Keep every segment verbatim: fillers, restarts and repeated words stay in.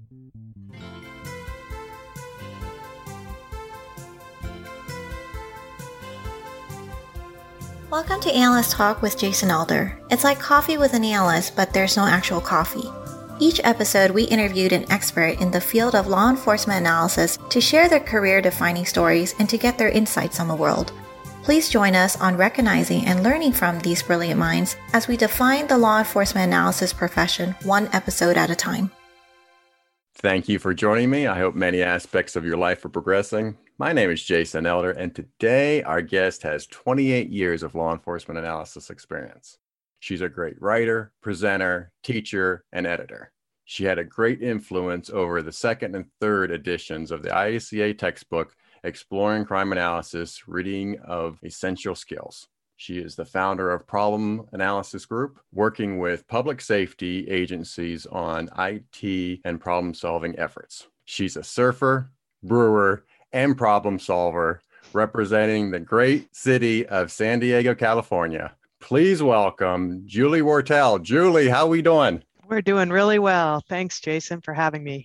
Welcome to Analyst Talk with Jason Elder. It's like coffee with an analyst, but there's no actual coffee. Each episode, we interviewed an expert in the field of law enforcement analysis to share their career-defining stories and to get their insights on the world. Please join us on recognizing and learning from these brilliant minds as we define the law enforcement analysis profession one episode at a time. Thank you for joining me. I hope many aspects of your life are progressing. My name is Jason Elder, and today our guest has twenty-eight years of law enforcement analysis experience. She's a great writer, presenter, teacher, and editor. She had a great influence over the second and third editions of the I A C A textbook, Exploring Crime Analysis, Reading of Essential Skills. She is the founder of Problem Analysis Group, working with public safety agencies on I T and problem-solving efforts. She's a surfer, brewer, and problem solver, representing the great city of San Diego, California. Please welcome Julie Wortell. Julie, how we doing? We're doing really well. Thanks, Jason, for having me.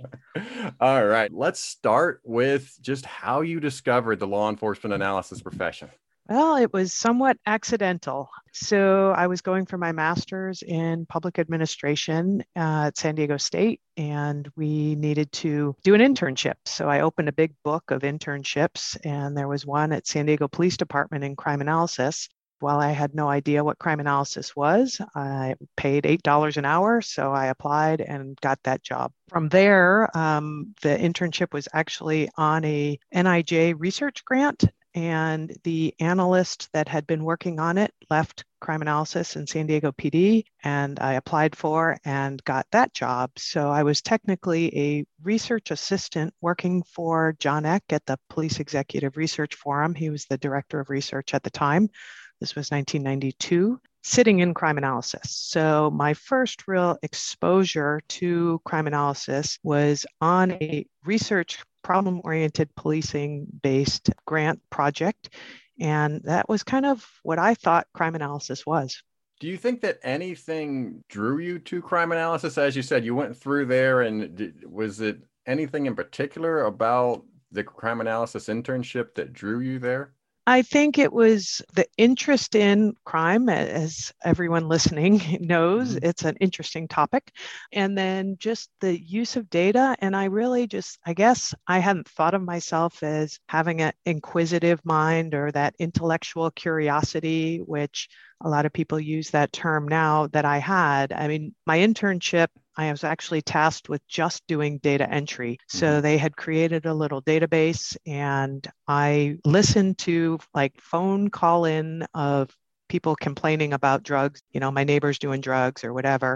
All right, let's start with just how you discovered the law enforcement analysis profession. Well, it was somewhat accidental. So I was going for my master's in public administration uh, at San Diego State, and we needed to do an internship. So I opened a big book of internships, and there was one at San Diego Police Department in crime analysis. While I had no idea what crime analysis was, I paid eight dollars an hour, so I applied and got that job. From there, um, the internship was actually on a N I J research grant, and the analyst that had been working on it left crime analysis in San Diego P D, and I applied for and got that job. So I was technically a research assistant working for John Eck at the Police Executive Research Forum. He was the director of research at the time. This was nineteen ninety-two, sitting in crime analysis. So my first real exposure to crime analysis was on a research problem-oriented policing-based grant project. And that was kind of what I thought crime analysis was. Do you think that anything drew you to crime analysis? As you said, you went through there, and did, was it anything in particular about the crime analysis internship that drew you there? I think it was the interest in crime, as everyone listening knows, mm-hmm. It's an interesting topic. And then just the use of data. And I really just, I guess I hadn't thought of myself as having an inquisitive mind or that intellectual curiosity, which a lot of people use that term now, that I had. I mean, my internship, I was actually tasked with just doing data entry. So mm-hmm. they had created a little database, and I listened to like phone call in of people complaining about drugs, you know, my neighbor's doing drugs or whatever.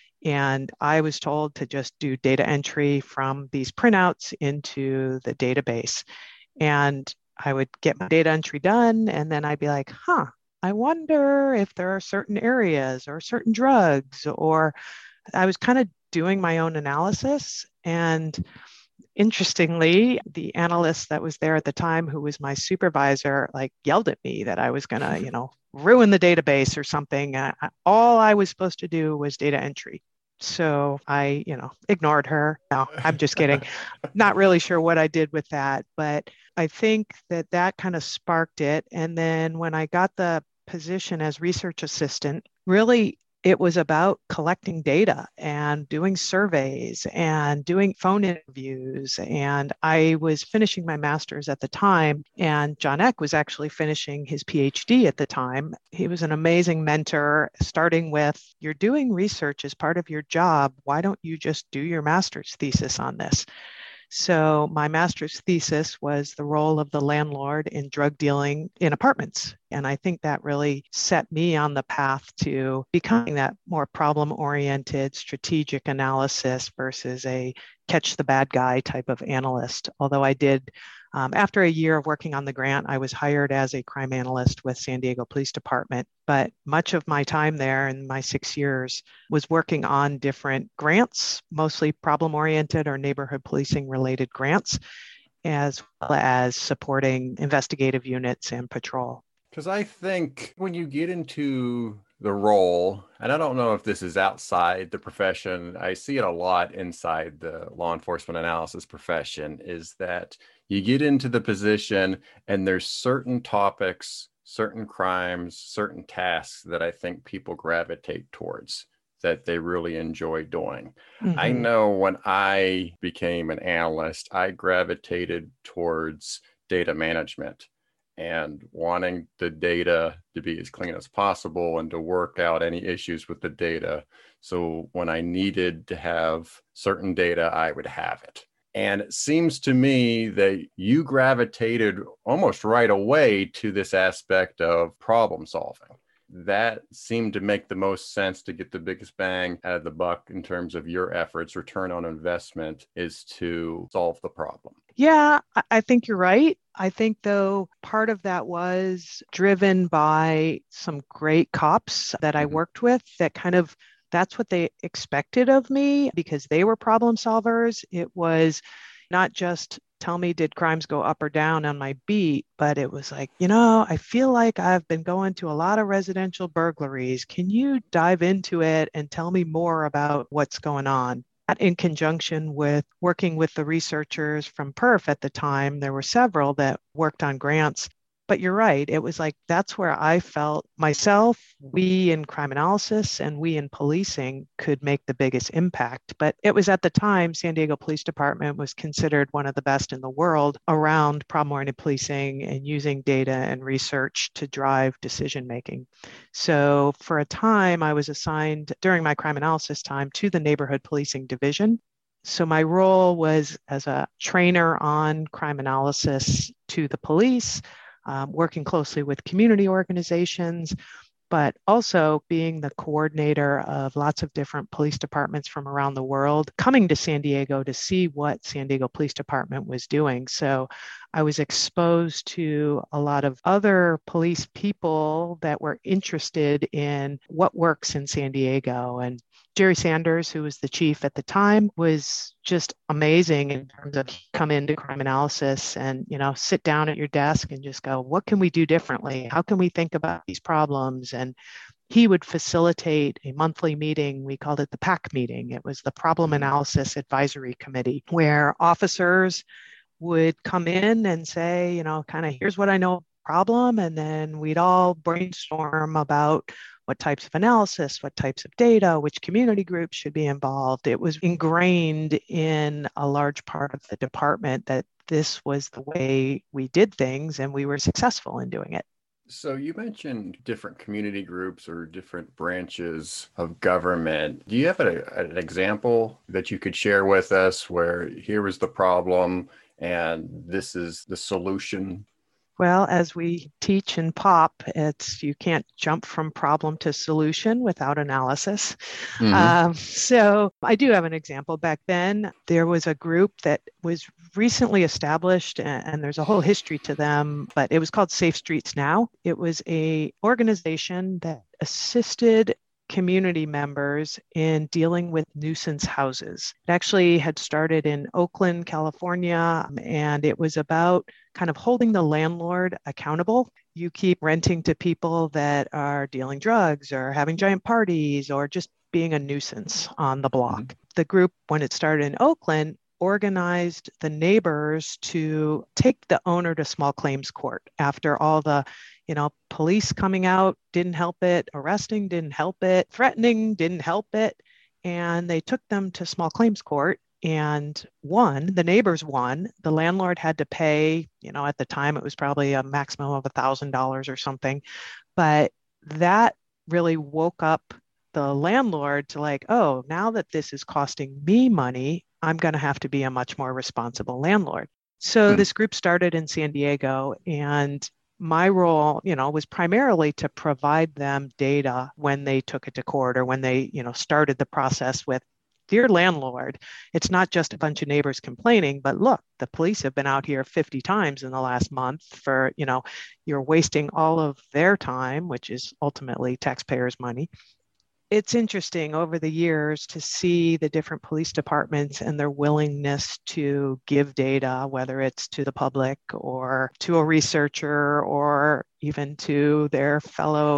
And I was told to just do data entry from these printouts into the database. And I would get my data entry done, and then I'd be like, huh, I wonder if there are certain areas or certain drugs, or I was kind of doing my own analysis. And interestingly, the analyst that was there at the time, who was my supervisor, like yelled at me that I was going to, you know, ruin the database or something. Uh, all I was supposed to do was data entry. So I, you know, ignored her. No, I'm just kidding. Not really sure what I did with that, but I think that that kind of sparked it. And then when I got the position as research assistant, really it was about collecting data and doing surveys and doing phone interviews. And I was finishing my master's at the time, and John Eck was actually finishing his PhD at the time. He was an amazing mentor, starting with, you're doing research as part of your job. Why don't you just do your master's thesis on this? So my master's thesis was the role of the landlord in drug dealing in apartments. And I think that really set me on the path to becoming that more problem-oriented strategic analysis versus a catch the bad guy type of analyst. Although I did, um, after a year of working on the grant, I was hired as a crime analyst with San Diego Police Department. But much of my time there in my six years was working on different grants, mostly problem-oriented or neighborhood policing related grants, as well as supporting investigative units and patrol. Because I think when you get into the role, and I don't know if this is outside the profession, I see it a lot inside the law enforcement analysis profession, is that you get into the position and there's certain topics, certain crimes, certain tasks that I think people gravitate towards, that they really enjoy doing. Mm-hmm. I know when I became an analyst, I gravitated towards data management and wanting the data to be as clean as possible and to work out any issues with the data. So when I needed to have certain data, I would have it. And it seems to me that you gravitated almost right away to this aspect of problem solving. That seemed to make the most sense to get the biggest bang out of the buck in terms of your efforts. Return on investment is to solve the problem. Yeah, I think you're right. I think, though, part of that was driven by some great cops that I mm-hmm. worked with that kind of, that's what they expected of me because they were problem solvers. It was not just tell me, did crimes go up or down on my beat? But it was like, you know, I feel like I've been going to a lot of residential burglaries. Can you dive into it and tell me more about what's going on? In conjunction with working with the researchers from P E R F at the time, there were several that worked on grants. But you're right. It was like, that's where I felt myself, we in crime analysis and we in policing could make the biggest impact. But it was at the time, San Diego Police Department was considered one of the best in the world around problem-oriented policing and using data and research to drive decision-making. So for a time, I was assigned during my crime analysis time to the neighborhood policing division. So my role was as a trainer on crime analysis to the police, Um, working closely with community organizations, but also being the coordinator of lots of different police departments from around the world, coming to San Diego to see what San Diego Police Department was doing. So I was exposed to a lot of other police people that were interested in what works in San Diego. And Jerry Sanders, who was the chief at the time, was just amazing in terms of come into crime analysis and, you know, sit down at your desk and just go, what can we do differently? How can we think about these problems? And he would facilitate a monthly meeting. We called it the PAC meeting. It was the Problem Analysis Advisory Committee, where officers would come in and say, you know, kind of, here's what I know problem. And then we'd all brainstorm about what types of analysis, what types of data, which community groups should be involved. It was ingrained in a large part of the department that this was the way we did things, and we were successful in doing it. So you mentioned different community groups or different branches of government. Do you have a, an example that you could share with us where here was the problem and this is the solution? Well, as we teach in POP, it's you can't jump from problem to solution without analysis. Mm-hmm. Um, so I do have an example. Back then, there was a group that was recently established, and, and there's a whole history to them, but it was called Safe Streets Now. It was a organization that assisted community members in dealing with nuisance houses. It actually had started in Oakland, California, and it was about kind of holding the landlord accountable. You keep renting to people that are dealing drugs or having giant parties or just being a nuisance on the block. Mm-hmm. The group, when it started in Oakland, organized the neighbors to take the owner to small claims court after all the You know, police coming out didn't help it, arresting didn't help it, threatening didn't help it. And they took them to small claims court and won. The neighbors won. The landlord had to pay, you know, at the time it was probably a maximum of one thousand dollars or something. But that really woke up the landlord to like, oh, now that this is costing me money, I'm going to have to be a much more responsible landlord. So mm-hmm. this group started in San Diego, and my role, you know, was primarily to provide them data when they took it to court or when they, you know, started the process with, dear landlord, it's not just a bunch of neighbors complaining, but look, the police have been out here fifty times in the last month for, you know, you're wasting all of their time, which is ultimately taxpayers' money. It's interesting over the years to see the different police departments and their willingness to give data, whether it's to the public or to a researcher or even to their fellow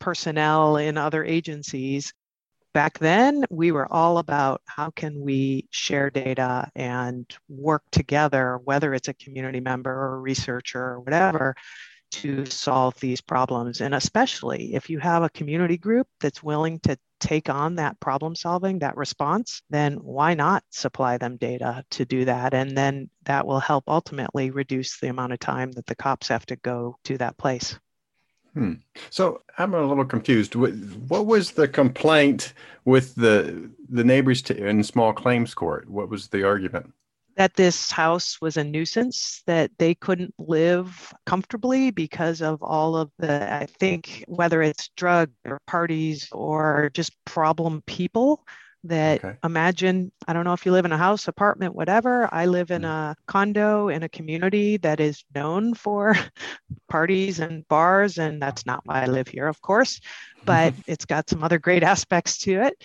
personnel in other agencies. Back then, we were all about how can we share data and work together, whether it's a community member or a researcher or whatever, to solve these problems. And especially if you have a community group that's willing to take on that problem solving, that response, then why not supply them data to do that? And then that will help ultimately reduce the amount of time that the cops have to go to that place. Hmm. So I'm a little confused. What was the complaint with the the neighbors to, in small claims court? What was the argument? That this house was a nuisance, that they couldn't live comfortably because of all of the, I think, whether it's drug or parties or just problem people that Okay. imagine, I don't know if you live in a house, apartment, whatever. I live in a condo in a community that is known for parties and bars, and that's not why I live here, of course, but it's got some other great aspects to it.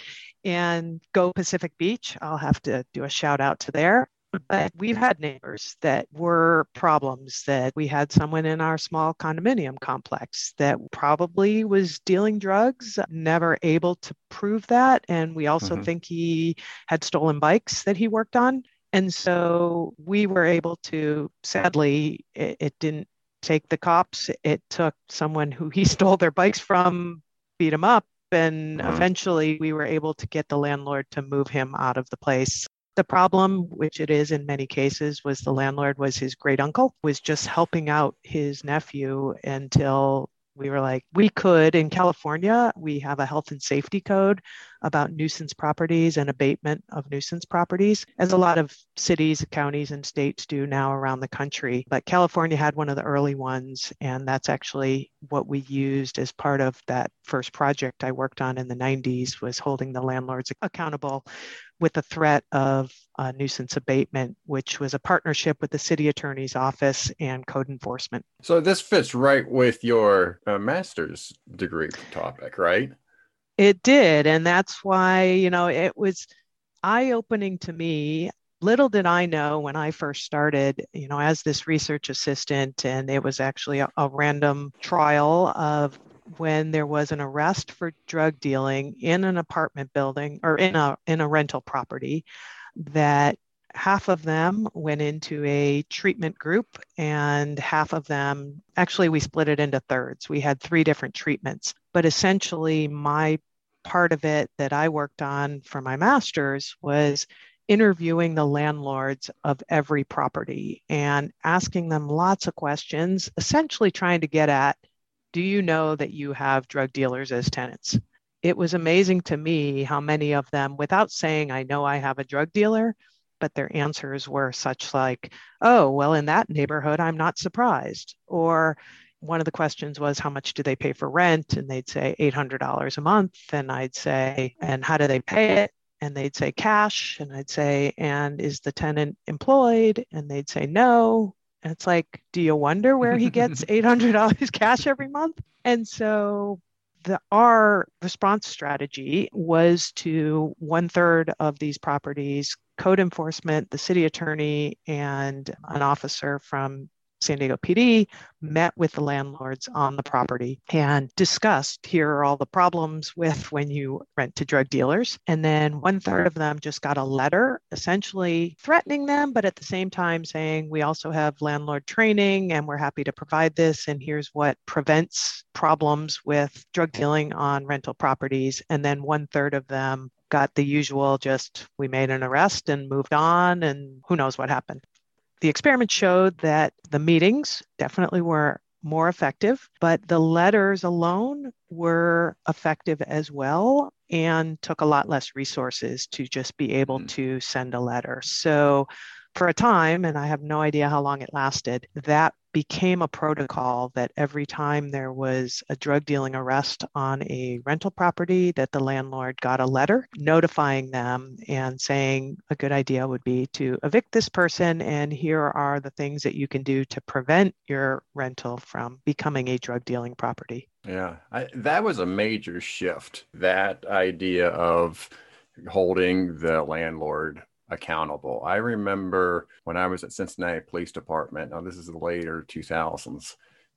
And Go Pacific Beach, I'll have to do a shout out to there. But we've had neighbors that were problems, that we had someone in our small condominium complex that probably was dealing drugs, never able to prove that. And we also mm-hmm. think he had stolen bikes that he worked on. And so we were able to, sadly, it, it didn't take the cops. It took someone who he stole their bikes from, beat him up. And mm-hmm. eventually we were able to get the landlord to move him out of the place. The problem, which it is in many cases, was the landlord was his great uncle, was just helping out his nephew until we were like, we could, in California, we have a health and safety code about nuisance properties and abatement of nuisance properties, as a lot of cities, counties, and states do now around the country. But California had one of the early ones, and that's actually what we used as part of that first project I worked on in the nineties, was holding the landlords accountable with the threat of uh, nuisance abatement, which was a partnership with the city attorney's office and code enforcement. So this fits right with your uh, master's degree topic, right? It did. And that's why, you know, it was eye-opening to me. Little did I know when I first started, you know, as this research assistant, and it was actually a, a random trial of when there was an arrest for drug dealing in an apartment building or in a in a rental property, that half of them went into a treatment group and half of them, actually we split it into thirds. We had three different treatments, but essentially my part of it that I worked on for my master's was interviewing the landlords of every property and asking them lots of questions, essentially trying to get at, do you know that you have drug dealers as tenants? It was amazing to me how many of them, without saying, I know I have a drug dealer, but their answers were such like, oh, well, in that neighborhood, I'm not surprised. Or one of the questions was, how much do they pay for rent? And they'd say eight hundred dollars a month. And I'd say, and how do they pay it? And they'd say cash. And I'd say, and is the tenant employed? And they'd say no. And it's like, do you wonder where he gets eight hundred dollars cash every month? And so the our response strategy was to one third of these properties, code enforcement, the city attorney, and an officer from San Diego P D met with the landlords on the property and discussed, here are all the problems with when you rent to drug dealers. And then one third of them just got a letter essentially threatening them, but at the same time saying, we also have landlord training and we're happy to provide this. And here's what prevents problems with drug dealing on rental properties. And then one third of them got the usual, just we made an arrest and moved on and who knows what happened. The experiment showed that the meetings definitely were more effective, but the letters alone were effective as well and took a lot less resources to just be able mm-hmm. to send a letter. So for a time, and I have no idea how long it lasted, that became a protocol that every time there was a drug dealing arrest on a rental property, that the landlord got a letter notifying them and saying a good idea would be to evict this person, and here are the things that you can do to prevent your rental from becoming a drug dealing property. Yeah, I, that was a major shift, that idea of holding the landlord accountable. I remember when I was at Cincinnati Police Department, now this is the later two thousands,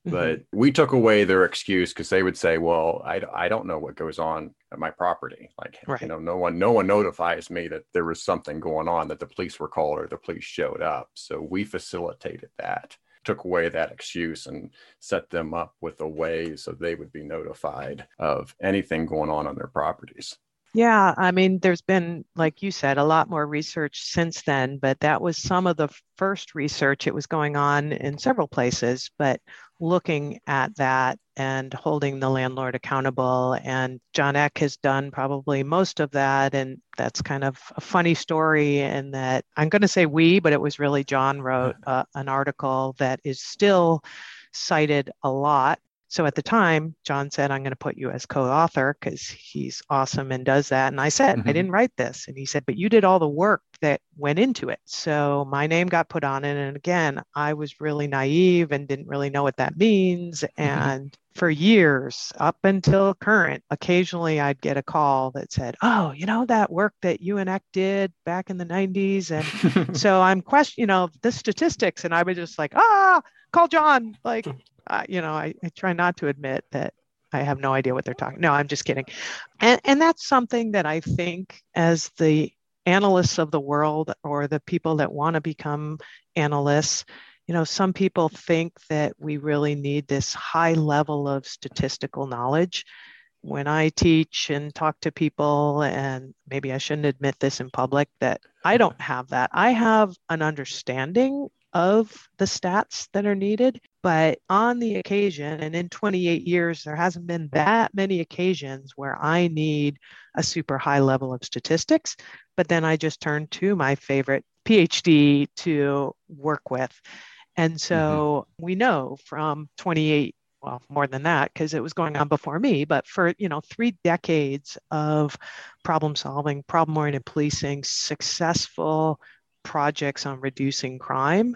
But mm-hmm. we took away their excuse because they would say, well, I, I don't know what goes on at my property. Like, right. you know, no one, no one notifies me that there was something going on, that the police were called or the police showed up. So we facilitated that, took away that excuse and set them up with a way so they would be notified of anything going on on their properties. Yeah, I mean, there's been, like you said, a lot more research since then, but that was some of the first research. It was going on in several places, but looking at that and holding the landlord accountable. And John Eck has done probably most of that. And that's kind of a funny story in that I'm going to say we, but it was really John wrote uh, an article that is still cited a lot. So at the time, John said, I'm going to put you as co-author because he's awesome and does that. And I said, mm-hmm. I didn't write this. And he said, but you did all the work that went into it. So my name got put on it. And again, I was really naive and didn't really know what that means. And mm-hmm. for years, up until current, occasionally I'd get a call that said, oh, you know, that work that you and Eck did back in the nineties. And so I'm questioning, you know, the statistics. And I was just like, ah, call John. Like, Uh, you know, I, I try not to admit that I have no idea what they're talking. No, I'm just kidding. And, and that's something that I think as the analysts of the world or the people that want to become analysts, you know, some people think that we really need this high level of statistical knowledge. When I teach and talk to people, and maybe I shouldn't admit this in public, that I don't have that. I have an understanding of the stats that are needed. But on the occasion, and in twenty-eight years, there hasn't been that many occasions where I need a super high level of statistics. But then I just turn to my favorite PhD to work with. And so mm-hmm. we know from twenty-eight, well, more than that, because it was going on before me, but for, you know, three decades of problem solving, problem-oriented policing, successful projects on reducing crime,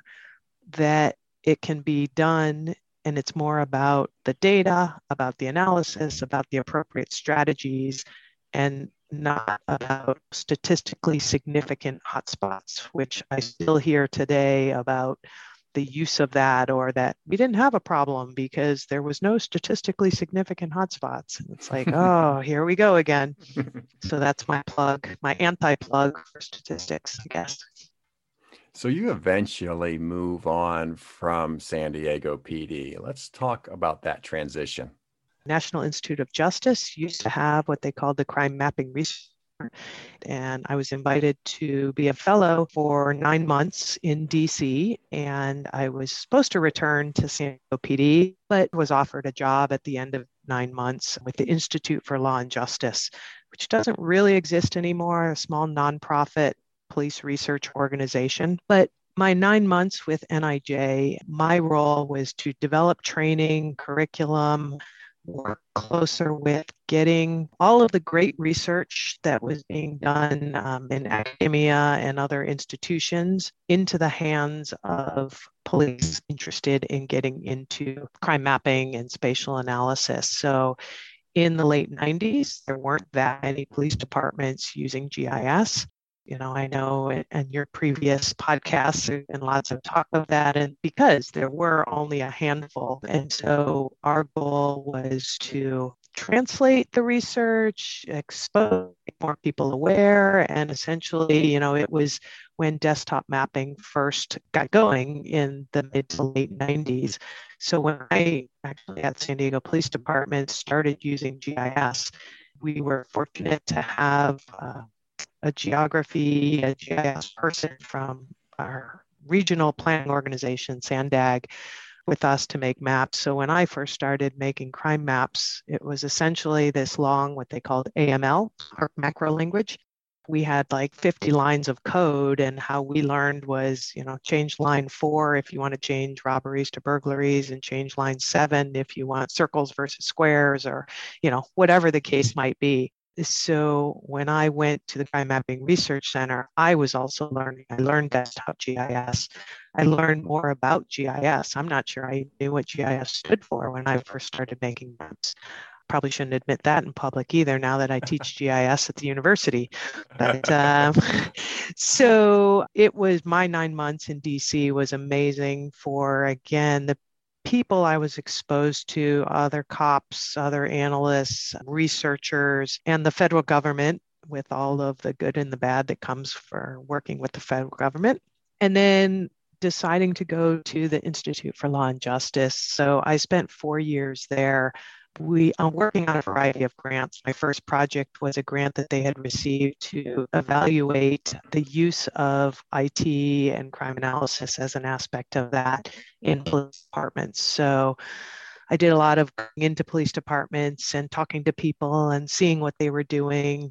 that it can be done, and it's more about the data, about the analysis, about the appropriate strategies, and not about statistically significant hotspots, which I still hear today about the use of that, or that we didn't have a problem because there was no statistically significant hotspots. And it's like, oh, here we go again. So that's my plug, my anti-plug for statistics, I guess. So you eventually move on from San Diego P D. Let's talk about that transition. National Institute of Justice used to have what they called the Crime Mapping Research. And I was invited to be a fellow for nine months in D C. And I was supposed to return to San Diego P D, but was offered a job at the end of nine months with the Institute for Law and Justice, which doesn't really exist anymore, a small nonprofit police research organization. But my nine months with N I J, my role was to develop training, curriculum, work closer with getting all of the great research that was being done um, in academia and other institutions into the hands of police interested in getting into crime mapping and spatial analysis. So in the late nineties, there weren't that many police departments using G I S. You know, I know in your previous podcasts and lots of talk of that, and because there were only a handful. And so our goal was to translate the research, expose, make more people aware. And essentially, you know, it was when desktop mapping first got going in the mid to late nineties. So when I actually at San Diego Police Department started using G I S, we were fortunate to have uh, a geography, a G I S person from our regional planning organization, SANDAG, with us to make maps. So when I first started making crime maps, it was essentially this long, what they called A M L, or macro language. We had like fifty lines of code, and how we learned was, you know, change line four if you want to change robberies to burglaries, and change line seven if you want circles versus squares, or, you know, whatever the case might be. So when I went to the Crime Mapping Research Center, I was also learning. I learned desktop G I S. I learned more about G I S. I'm not sure I knew what G I S stood for when I first started making maps. Probably shouldn't admit that in public either, now that I teach G I S at the university. But um, so it was, my nine months in D C was amazing for, again, the people I was exposed to, other cops, other analysts, researchers, and the federal government, with all of the good and the bad that comes for working with the federal government. And then deciding to go to the Institute for Law and Justice. So I spent four years there. We are working on a variety of grants. My first project was a grant that they had received to evaluate the use of I T and crime analysis as an aspect of that in police departments. So I did a lot of going into police departments and talking to people and seeing what they were doing.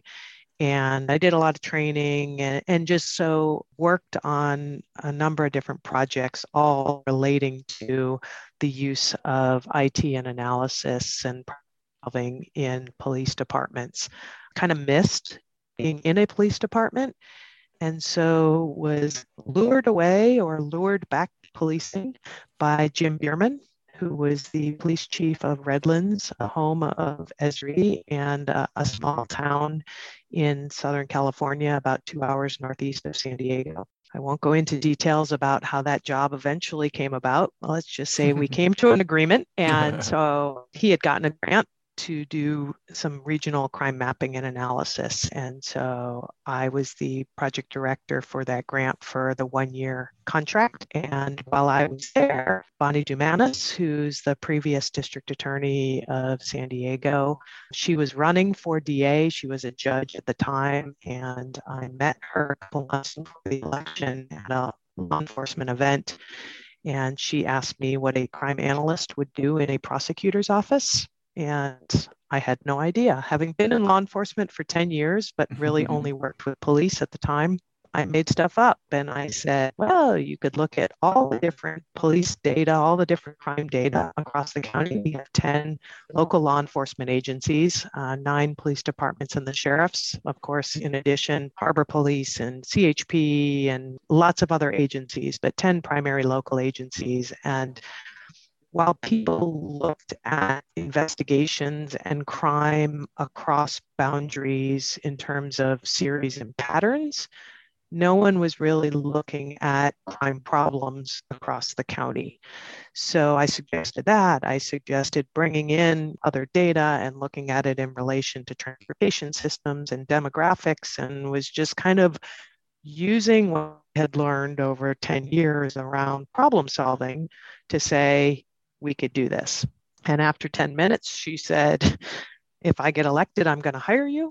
And I did a lot of training and, and just so worked on a number of different projects, all relating to the use of I T and analysis and problem solving in police departments. Kind of missed being in a police department, and so was lured away or lured back to policing by Jim Bierman, who was the police chief of Redlands, a home of Esri, and uh, a small town in Southern California, about two hours northeast of San Diego. I won't go into details about how that job eventually came about. Well, let's just say we came to an agreement. And so he had gotten a grant to do some regional crime mapping and analysis. And so I was the project director for that grant for the one-year contract. And while I was there, Bonnie Dumanis, who's the previous district attorney of San Diego, she was running for D A. She was a judge at the time. And I met her a couple months before the election at a law enforcement event. And she asked me what a crime analyst would do in a prosecutor's office. And I had no idea. Having been in law enforcement for ten years, but really only worked with police at the time, I made stuff up. And I said, well, you could look at all the different police data, all the different crime data across the county. We have ten local law enforcement agencies, uh, nine police departments and the sheriffs, of course, in addition, Harbor Police and C H P and lots of other agencies, but ten primary local agencies. And while people looked at investigations and crime across boundaries in terms of series and patterns, no one was really looking at crime problems across the county. So I suggested that. I suggested bringing in other data and looking at it in relation to transportation systems and demographics, and was just kind of using what I had learned over ten years around problem solving to say, we could do this. And after ten minutes, she said, if I get elected, I'm going to hire you.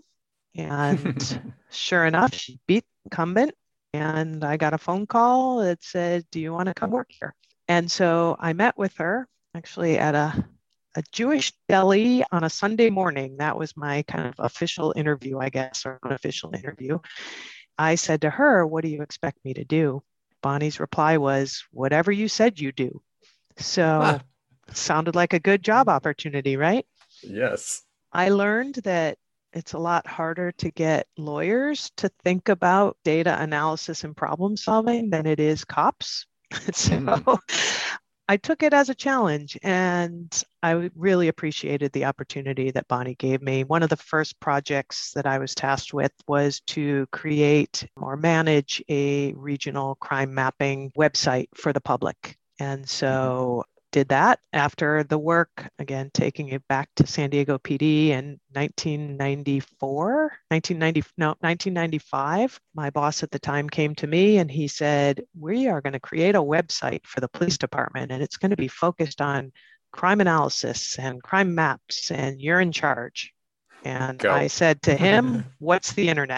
And sure enough, she beat the incumbent. And I got a phone call that said, do you want to come work here? And so I met with her actually at a, a Jewish deli on a Sunday morning. That was my kind of official interview, I guess, or unofficial interview. I said to her, what do you expect me to do? Bonnie's reply was, whatever you said you do. So ah. Sounded like a good job opportunity, right? Yes. I learned that it's a lot harder to get lawyers to think about data analysis and problem solving than it is cops. So mm. I took it as a challenge, and I really appreciated the opportunity that Bonnie gave me. One of the first projects that I was tasked with was to create or manage a regional crime mapping website for the public. And so did that after the work, again, taking it back to San Diego P D in nineteen ninety-four, nineteen ninety, no, nineteen ninety-five. My boss at the time came to me and he said, we are going to create a website for the police department, and it's going to be focused on crime analysis and crime maps, and you're in charge. And Go. I said to him, what's the internet?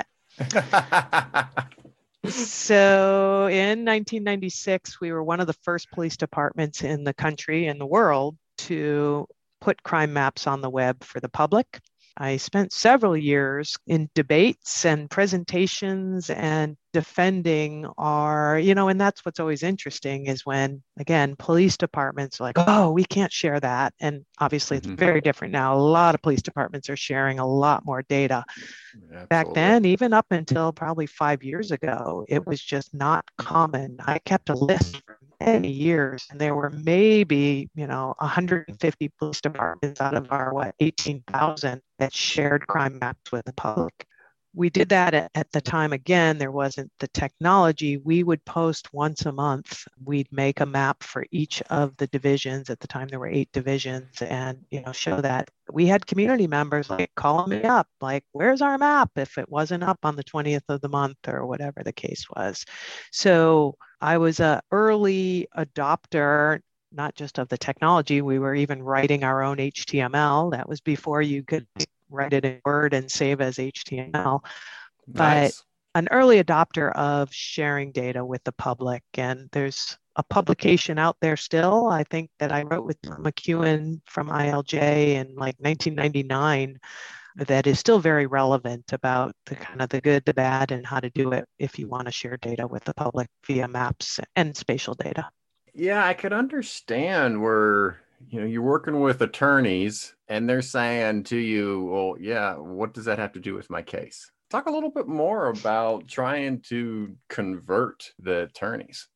So in nineteen ninety-six, we were one of the first police departments in the country and the world to put crime maps on the web for the public. I spent several years in debates and presentations and defending our, you know, and that's what's always interesting is when, again, police departments are like, oh, we can't share that. And obviously it's mm-hmm. very different now. A lot of police departments are sharing a lot more data. Absolutely. Back then, even up until probably five years ago, it was just not common. I kept a list for many years, and there were maybe, you know, one hundred fifty police departments out of our, what, eighteen thousand that shared crime maps with the public. we did that at, at the time. Again, there wasn't the technology. We would post once a month. We'd make a map for each of the divisions. At the time, there were eight divisions, and you know, show that we had community members like calling me up, like, "Where's our map?" If it wasn't up on the twentieth of the month or whatever the case was. So I was an early adopter, not just of the technology. We were even writing our own H T M L. That was before you could write it in Word and save as H T M L. But Nice. an early adopter of sharing data with the public. And there's a publication out there still, I think, that I wrote with McEwen from I L J in like nineteen ninety-nine that is still very relevant about the kind of the good, the bad, and how to do it if you want to share data with the public via maps and spatial data. Yeah, I could understand where, you know, you're working with attorneys and they're saying to you, well, yeah, what does that have to do with my case? Talk a little bit more about trying to convert the attorneys.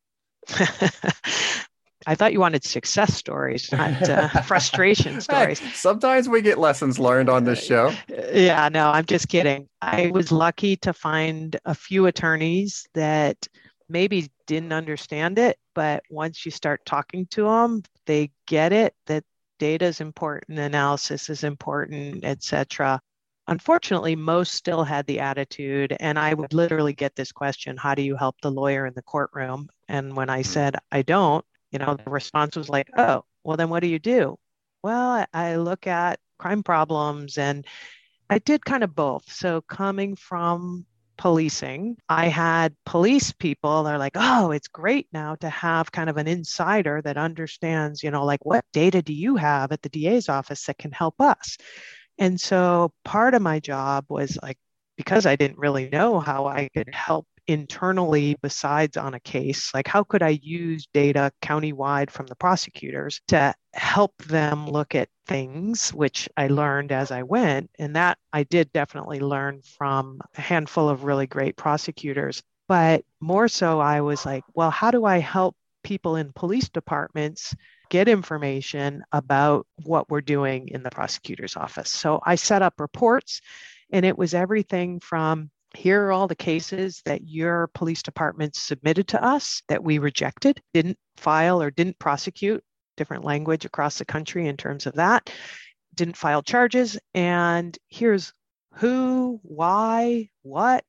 I thought you wanted success stories, not uh, frustration stories. Hey, sometimes we get lessons learned on this show. Yeah, no, I'm just kidding. I was lucky to find a few attorneys that maybe didn't understand it, but once you start talking to them, they get it, that data is important, analysis is important, et cetera. Unfortunately, most still had the attitude, and I would literally get this question, how do you help the lawyer in the courtroom? And when I said, I don't, you know, the response was like, oh, well, then what do you do? Well, I look at crime problems, and I did kind of both. So coming from policing, I had police people, they're like, oh, it's great now to have kind of an insider that understands, you know, like what data do you have at the D A's office that can help us? And so part of my job was like, because I didn't really know how I could help internally besides on a case, like how could I use data countywide from the prosecutors to help them look at things, which I learned as I went. And that I did definitely learn from a handful of really great prosecutors. But more so, I was like, well, how do I help people in police departments get information about what we're doing in the prosecutor's office? So I set up reports, and it was everything from, here are all the cases that your police department submitted to us that we rejected, didn't file or didn't prosecute, different language across the country in terms of that, didn't file charges. And here's who, why, what.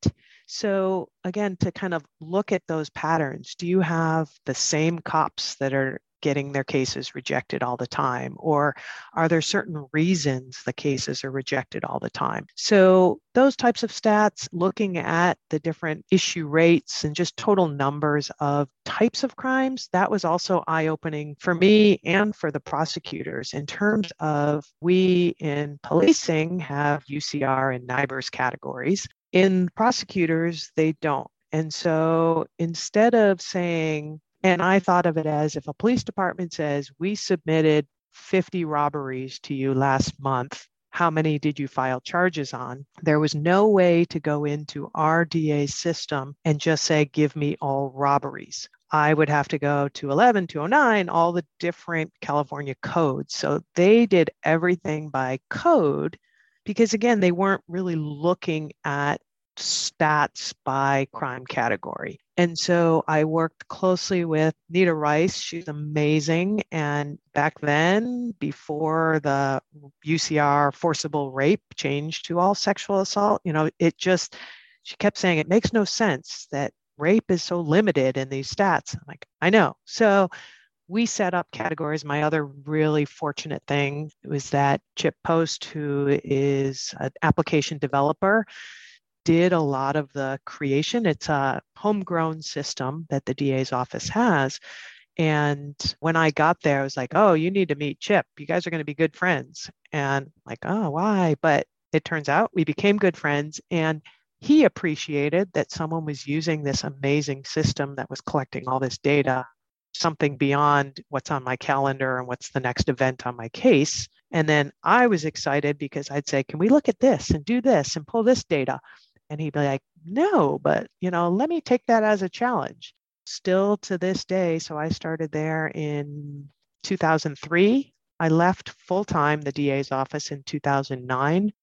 So again, to kind of look at those patterns, do you have the same cops that are getting their cases rejected all the time? Or are there certain reasons the cases are rejected all the time? So those types of stats, looking at the different issue rates and just total numbers of types of crimes, that was also eye-opening for me and for the prosecutors in terms of, we in policing have U C R and NIBRS categories. In prosecutors, they don't. And so instead of saying, and I thought of it as, if a police department says, we submitted fifty robberies to you last month, how many did you file charges on? There was no way to go into our D A system and just say, give me all robberies. I would have to go to eleven, two oh nine, all the different California codes. So they did everything by code because, again, they weren't really looking at stats by crime category. And so I worked closely with Nita Rice. She's amazing. And back then, before the U C R forcible rape changed to all sexual assault, you know, it just, she kept saying, it makes no sense that rape is so limited in these stats. I'm like, I know. So we set up categories. My other really fortunate thing was that Chip Post, who is an application developer, did a lot of the creation. It's a homegrown system that the D A's office has. And when I got there, I was like, oh, you need to meet Chip. You guys are going to be good friends. And I'm like, oh, why? But it turns out we became good friends. And he appreciated that someone was using this amazing system that was collecting all this data, something beyond what's on my calendar and what's the next event on my case. And then I was excited because I'd say, can we look at this and do this and pull this data? And he'd be like, no, but, you know, let me take that as a challenge. Still to this day. So I started there in two thousand three. I left full-time the D A's office in two thousand nine.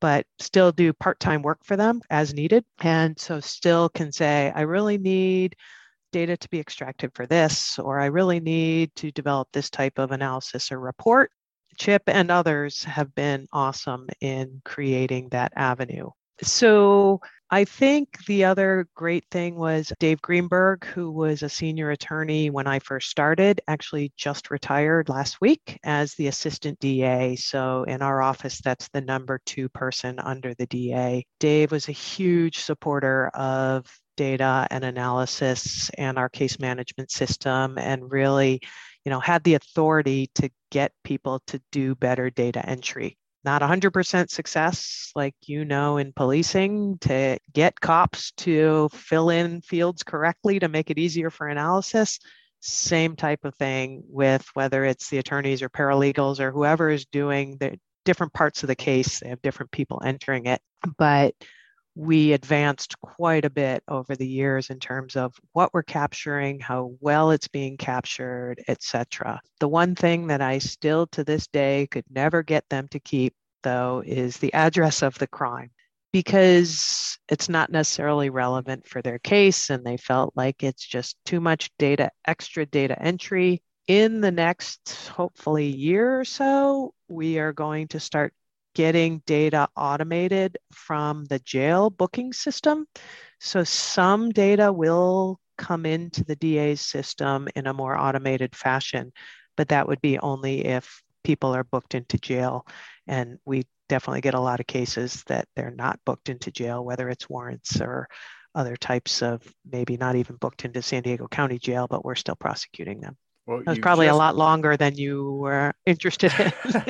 but still do part-time work for them as needed. And so still can say, I really need data to be extracted for this, or I really need to develop this type of analysis or report. Chip and others have been awesome in creating that avenue. So I think the other great thing was Dave Greenberg, who was a senior attorney when I first started, actually just retired last week as the assistant D A. So in our office, that's the number two person under the D A. Dave was a huge supporter of data and analysis and our case management system, and really, you know, had the authority to get people to do better data entry. Not one hundred percent success, like you know, in policing, to get cops to fill in fields correctly to make it easier for analysis. Same type of thing with whether it's the attorneys or paralegals or whoever is doing the different parts of the case. They have different people entering it. But we advanced quite a bit over the years in terms of what we're capturing, how well it's being captured, et cetera. The one thing that I still to this day could never get them to keep, though, is the address of the crime, because it's not necessarily relevant for their case, and they felt like it's just too much data, extra data entry. In the next, hopefully, year or so, we are going to start getting data automated from the jail booking system. So some data will come into the D A's system in a more automated fashion, but that would be only if people are booked into jail. And we definitely get a lot of cases that they're not booked into jail, whether it's warrants or other types of maybe not even booked into San Diego County Jail, but we're still prosecuting them. Well, that was probably just... a lot longer than you were interested in.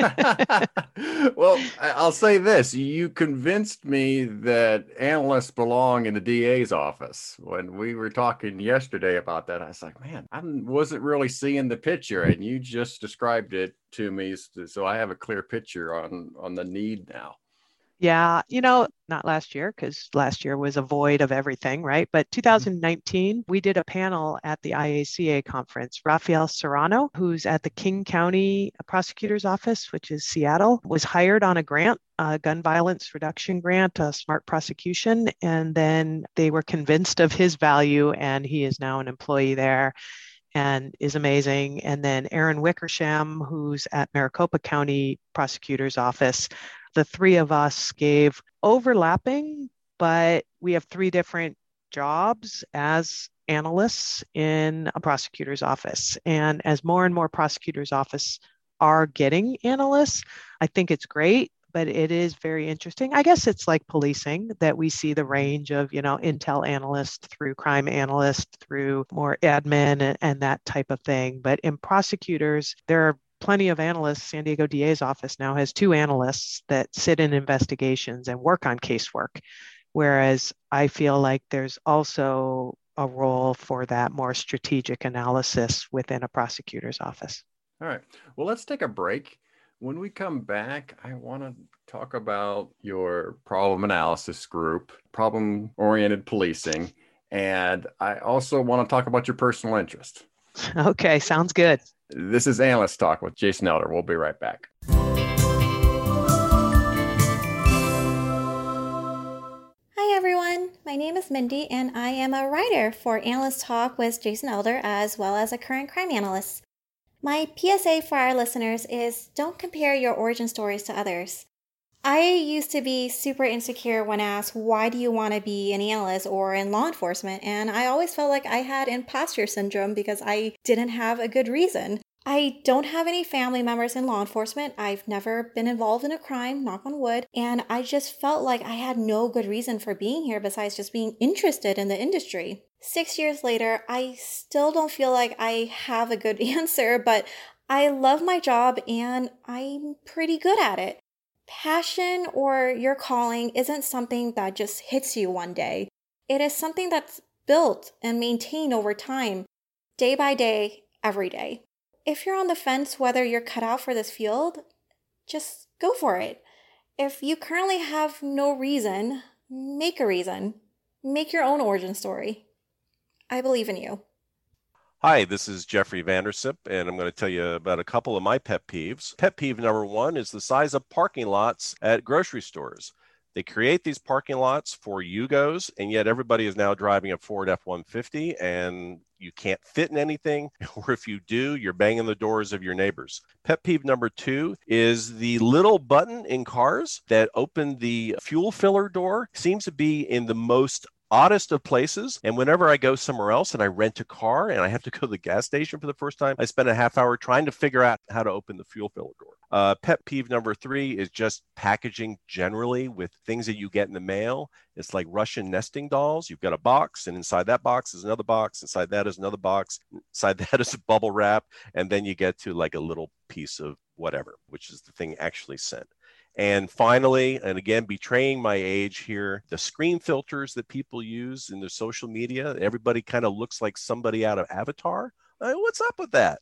Well, I'll say this. You convinced me that analysts belong in the D A's office. When we were talking yesterday about that, I was like, man, I wasn't really seeing the picture. And you just described it to me. So I have a clear picture on, on the need now. Yeah, you know, not last year, because last year was a void of everything, right? But two thousand nineteen, we did a panel at the I A C A conference. Rafael Serrano, who's at the King County Prosecutor's Office, which is Seattle, was hired on a grant, a gun violence reduction grant, a smart prosecution. And then they were convinced of his value, and he is now an employee there and is amazing. And then Aaron Wickersham, who's at Maricopa County Prosecutor's Office. The three of us gave overlapping, but we have three different jobs as analysts in a prosecutor's office. And as more and more prosecutors' office are getting analysts, I think it's great, but it is very interesting. I guess it's like policing, that we see the range of, you know, intel analyst through crime analyst through more admin and, and that type of thing. But in prosecutors, there are plenty of analysts. San Diego D A's office now has two analysts that sit in investigations and work on casework, whereas I feel like there's also a role for that more strategic analysis within a prosecutor's office. All right. Well, let's take a break. When we come back, I want to talk about your problem analysis group, problem-oriented policing, and I also want to talk about your personal interest. Okay, sounds good. This is Analyst Talk with Jason Elder. We'll be right back. Hi, everyone. My name is Mindy, and I am a writer for Analyst Talk with Jason Elder, as well as a current crime analyst. My P S A for our listeners is don't compare your origin stories to others. I used to be super insecure when asked, why do you want to be an analyst or in law enforcement? And I always felt like I had imposter syndrome because I didn't have a good reason. I don't have any family members in law enforcement. I've never been involved in a crime, knock on wood. And I just felt like I had no good reason for being here besides just being interested in the industry. Six years later, I still don't feel like I have a good answer, but I love my job and I'm pretty good at it. Passion or your calling isn't something that just hits you one day. It is something that's built and maintained over time, day by day, every day. If you're on the fence whether you're cut out for this field, just go for it. If you currently have no reason, make a reason. Make your own origin story. I believe in you. Hi, this is Jeffrey Vandersip, and I'm going to tell you about a couple of my pet peeves. Pet peeve number one is the size of parking lots at grocery stores. They create these parking lots for Yugos, and yet everybody is now driving a Ford F one fifty, and you can't fit in anything, or if you do, you're banging the doors of your neighbors. Pet peeve number two is the little button in cars that open the fuel filler door seems to be in the most oddest of places. And whenever I go somewhere else and I rent a car and I have to go to the gas station for the first time, I spend a half hour trying to figure out how to open the fuel filler door. Uh, pet peeve number three is just packaging generally with things that you get in the mail. It's like Russian nesting dolls. You've got a box, and inside that box is another box. Inside that is another box. Inside that is a bubble wrap. And then you get to like a little piece of whatever, which is the thing actually sent. And finally, and again, betraying my age here, the screen filters that people use in their social media, everybody kind of looks like somebody out of Avatar. Uh, what's up with that?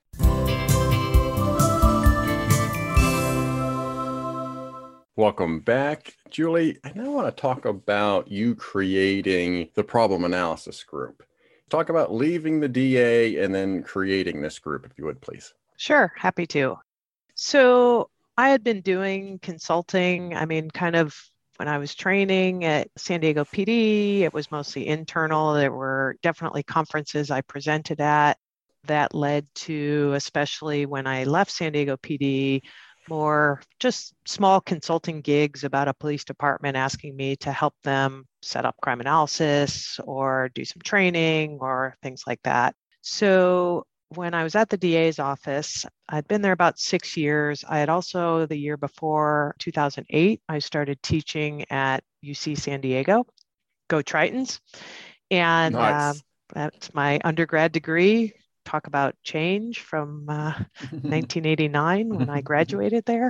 Welcome back, Julie. I now want to talk about you creating the problem analysis group. Talk about leaving the D A and then creating this group, if you would, please. Sure, happy to. So I had been doing consulting, I mean, kind of when I was training at San Diego P D, it was mostly internal. There were definitely conferences I presented at that led to, especially when I left San Diego P D, more just small consulting gigs about a police department asking me to help them set up crime analysis or do some training or things like that. So when I was at the D A's office, I'd been there about six years. I had also, the year before, two thousand eight, I started teaching at U C San Diego, Go Tritons. And Nice. uh, that's my undergrad degree. Talk about change from uh, nineteen eighty-nine when I graduated there.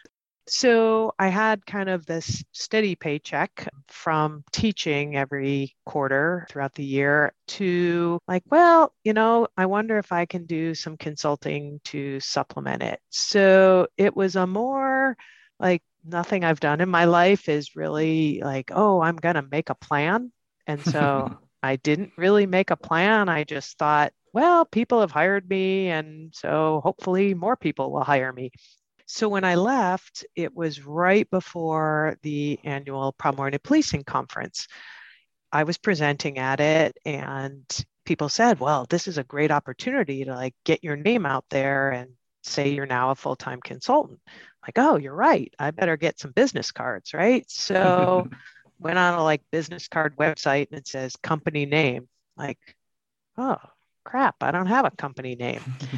So I had kind of this steady paycheck from teaching every quarter throughout the year to like, well, you know, I wonder if I can do some consulting to supplement it. So it was a more like nothing I've done in my life is really like, oh, I'm going to make a plan. And so I didn't really make a plan. I just thought, well, people have hired me, and so hopefully more people will hire me. So when I left, it was right before the annual Problem-Oriented Policing Conference. I was presenting at it, and people said, well, this is a great opportunity to like get your name out there and say you're now a full-time consultant. Like, oh, you're right. I better get some business cards, right? So went on a like business card website and it says company name. Like, oh, crap, I don't have a company name.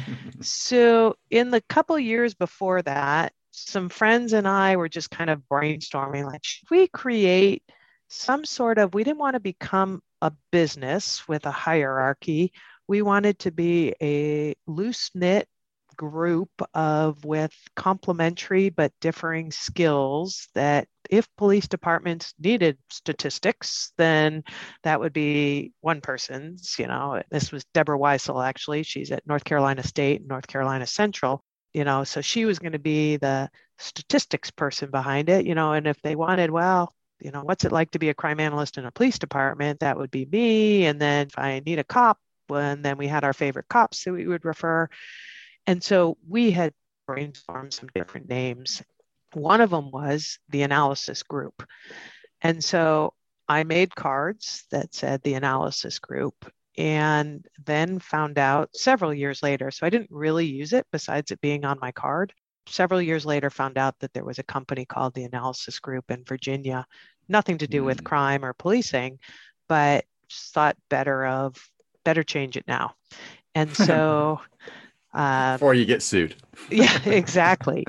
So in the couple years before that, some friends and I were just kind of brainstorming, like, should we create some sort of, we didn't want to become a business with a hierarchy. We wanted to be a loose-knit group of with complementary but differing skills that if police departments needed statistics, then that would be one person's, you know, this was Deborah Weissel, actually. She's at North Carolina State and North Carolina Central, you know, so she was going to be the statistics person behind it, you know, and if they wanted, well, you know, what's it like to be a crime analyst in a police department? That would be me. And then if I need a cop, well, and then we had our favorite cops that we would refer. And so we had brainstormed some different names. One of them was the analysis group. And so I made cards that said the analysis group, and then found out several years later, so I didn't really use it besides it being on my card. Several years later, found out that there was a company called the Analysis Group in Virginia, nothing to do mm. with crime or policing, but just thought better of, better change it now. And so... Uh, Before you get sued. Yeah, exactly.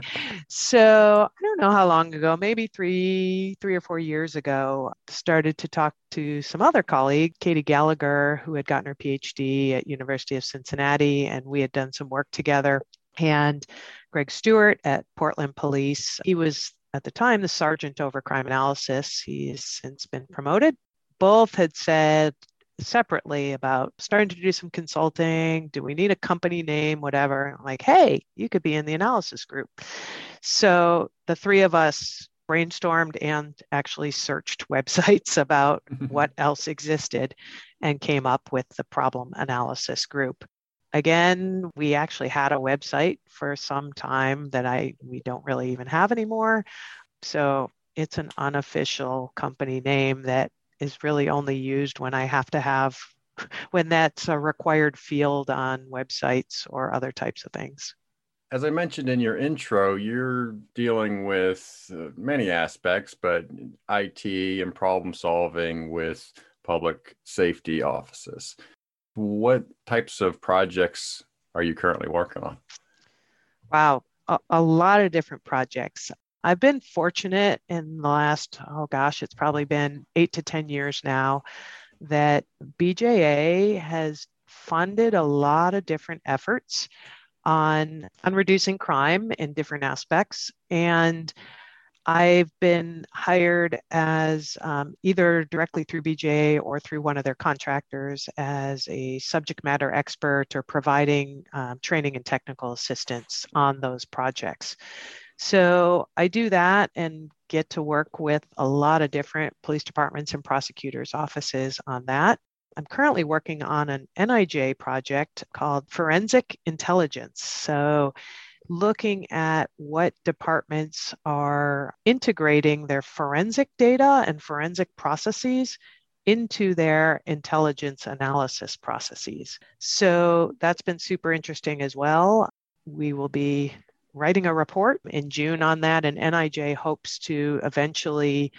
So I don't know how long ago, maybe three, three or four years ago, started to talk to some other colleague, Katie Gallagher, who had gotten her P H D at University of Cincinnati, and we had done some work together. And Greg Stewart at Portland Police, he was at the time the sergeant over crime analysis. He has since been promoted. Both had said separately about starting to do some consulting. Do we need a company name, whatever? I'm like, hey, you could be in the analysis group. So the three of us brainstormed and actually searched websites about what else existed and came up with the problem analysis group. Again, we actually had a website for some time that I we don't really even have anymore. So it's an unofficial company name that is really only used when I have to have, when that's a required field on websites or other types of things. As I mentioned in your intro, you're dealing with uh, many aspects, but I T and problem solving with public safety offices. What types of projects are you currently working on? Wow, a, a lot of different projects. I've been fortunate in the last, oh gosh, it's probably been eight to ten years now that B J A has funded a lot of different efforts on, on reducing crime in different aspects. And I've been hired as um, either directly through B J A or through one of their contractors as a subject matter expert or providing um, training and technical assistance on those projects. So I do that and get to work with a lot of different police departments and prosecutors' offices on that. I'm currently working on an N I J project called Forensic Intelligence. So looking at what departments are integrating their forensic data and forensic processes into their intelligence analysis processes. So that's been super interesting as well. We will be writing a report in June on that, and N I J hopes to eventually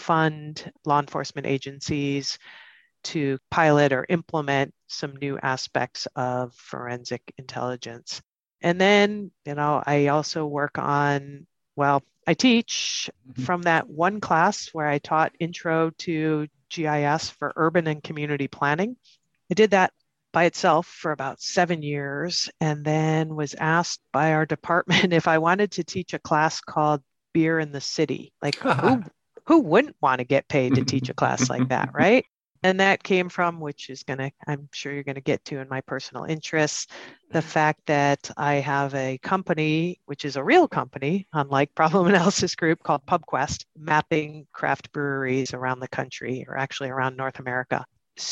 fund law enforcement agencies to pilot or implement some new aspects of forensic intelligence. And then, you know, I also work on, well, I teach from that one class where I taught intro to G I S for urban and community planning. I did that by itself for about seven years and then was asked by our department if I wanted to teach a class called Beer in the City. Like who, who wouldn't want to get paid to teach a class like that, right? And that came from, which is going to, I'm sure you're going to get to in my personal interests, the fact that I have a company, which is a real company, unlike Problem Analysis Group, called PubQuest, mapping craft breweries around the country, or actually around North America.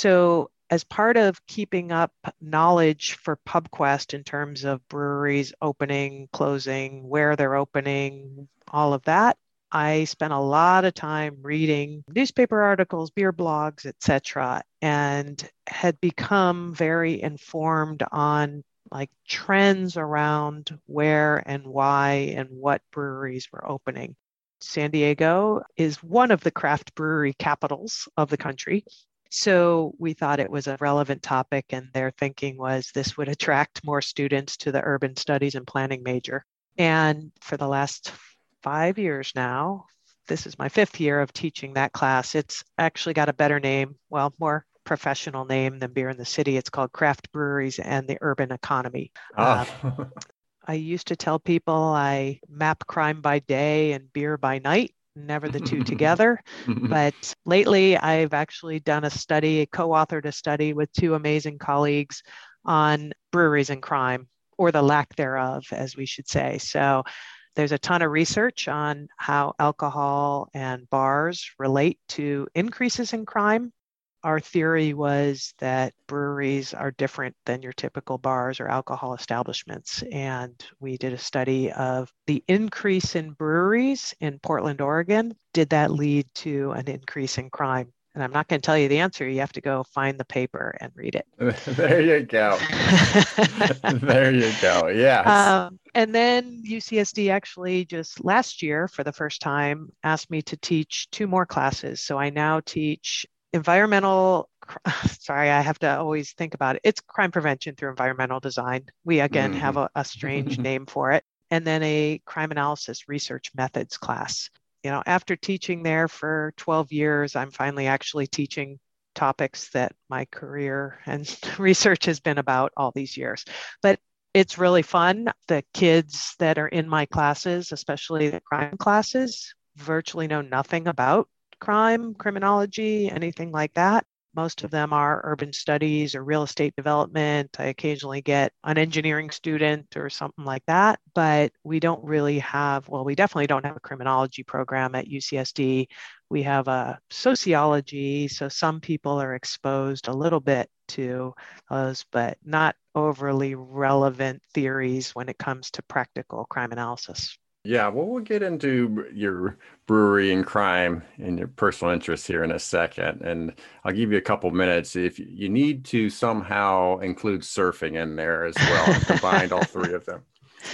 So as part of keeping up knowledge for PubQuest in terms of breweries opening, closing, where they're opening, all of that, I spent a lot of time reading newspaper articles, beer blogs, et cetera, and had become very informed on like trends around where and why and what breweries were opening. San Diego is one of the craft brewery capitals of the country. So we thought it was a relevant topic, and their thinking was this would attract more students to the urban studies and planning major. And for the last five years now, this is my fifth year of teaching that class. It's actually got a better name, well, more professional name than Beer in the City. It's called Craft Breweries and the Urban Economy. Oh. Um, I used to tell people I map crime by day and beer by night, never the two together. But lately, I've actually done a study, co-authored a study with two amazing colleagues on breweries and crime, or the lack thereof, as we should say. So there's a ton of research on how alcohol and bars relate to increases in crime. Our theory was that breweries are different than your typical bars or alcohol establishments. And we did a study of the increase in breweries in Portland, Oregon. Did that lead to an increase in crime? And I'm not going to tell you the answer. You have to go find the paper and read it. There you go. There you go. Yes. Um, and then U C S D actually just last year, for the first time, asked me to teach two more classes. So I now teach environmental, sorry, I have to always think about it. It's crime prevention through environmental design. We, again, mm-hmm. have a, a strange name for it. And then a crime analysis research methods class. You know, after teaching there for twelve years, I'm finally actually teaching topics that my career and research has been about all these years. But it's really fun. The kids that are in my classes, especially the crime classes, virtually know nothing about crime, criminology, anything like that. Most of them are urban studies or real estate development. I occasionally get an engineering student or something like that, but we don't really have, well, we definitely don't have a criminology program at U C S D. We have a sociology, so some people are exposed a little bit to those, but not overly relevant theories when it comes to practical crime analysis. Yeah, well, we'll get into your brewery and crime and your personal interests here in a second. And I'll give you a couple minutes if you need to somehow include surfing in there as well and combine all three of them.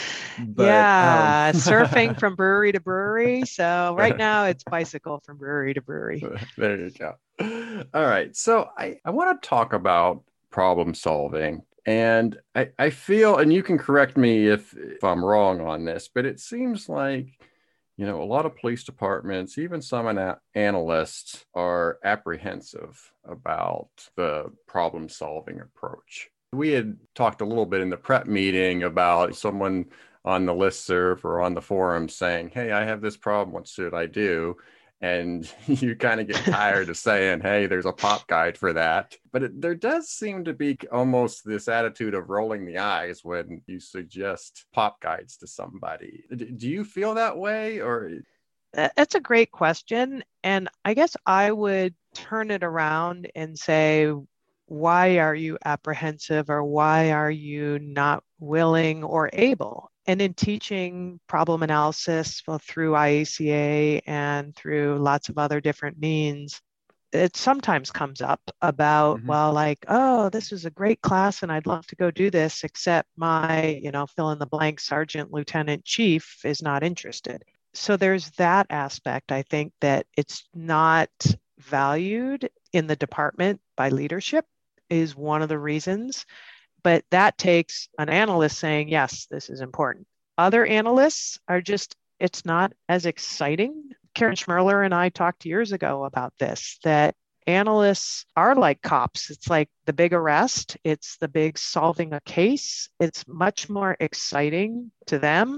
But um, yeah, surfing from brewery to brewery. So right now it's bicycle from brewery to brewery. There you go. All right. So I, I want to talk about problem solving. And I, I feel, and you can correct me if, if I'm wrong on this, but it seems like, you know, a lot of police departments, even some ana- analysts are apprehensive about the problem solving approach. We had talked a little bit in the prep meeting about someone on the listserv or on the forum saying, hey, I have this problem. What should I do? And you kind of get tired of saying, hey, there's a pop guide for that. But it, there does seem to be almost this attitude of rolling the eyes when you suggest pop guides to somebody. Do you feel that way? Or That's a great question. And I guess I would turn it around and say, why are you apprehensive, or why are you not willing or able? And in teaching problem analysis, well, through I A C A and through lots of other different means, it sometimes comes up about, mm-hmm. well, like, oh, this is a great class and I'd love to go do this, except my, you know, fill in the blank sergeant, lieutenant, chief is not interested. So there's that aspect. I think that it's not valued in the department by leadership is one of the reasons. But that takes an analyst saying, yes, this is important. Other analysts are just, it's not as exciting. Karen Schmerler and I talked years ago about this, that analysts are like cops. It's like the big arrest. It's the big solving a case. It's much more exciting to them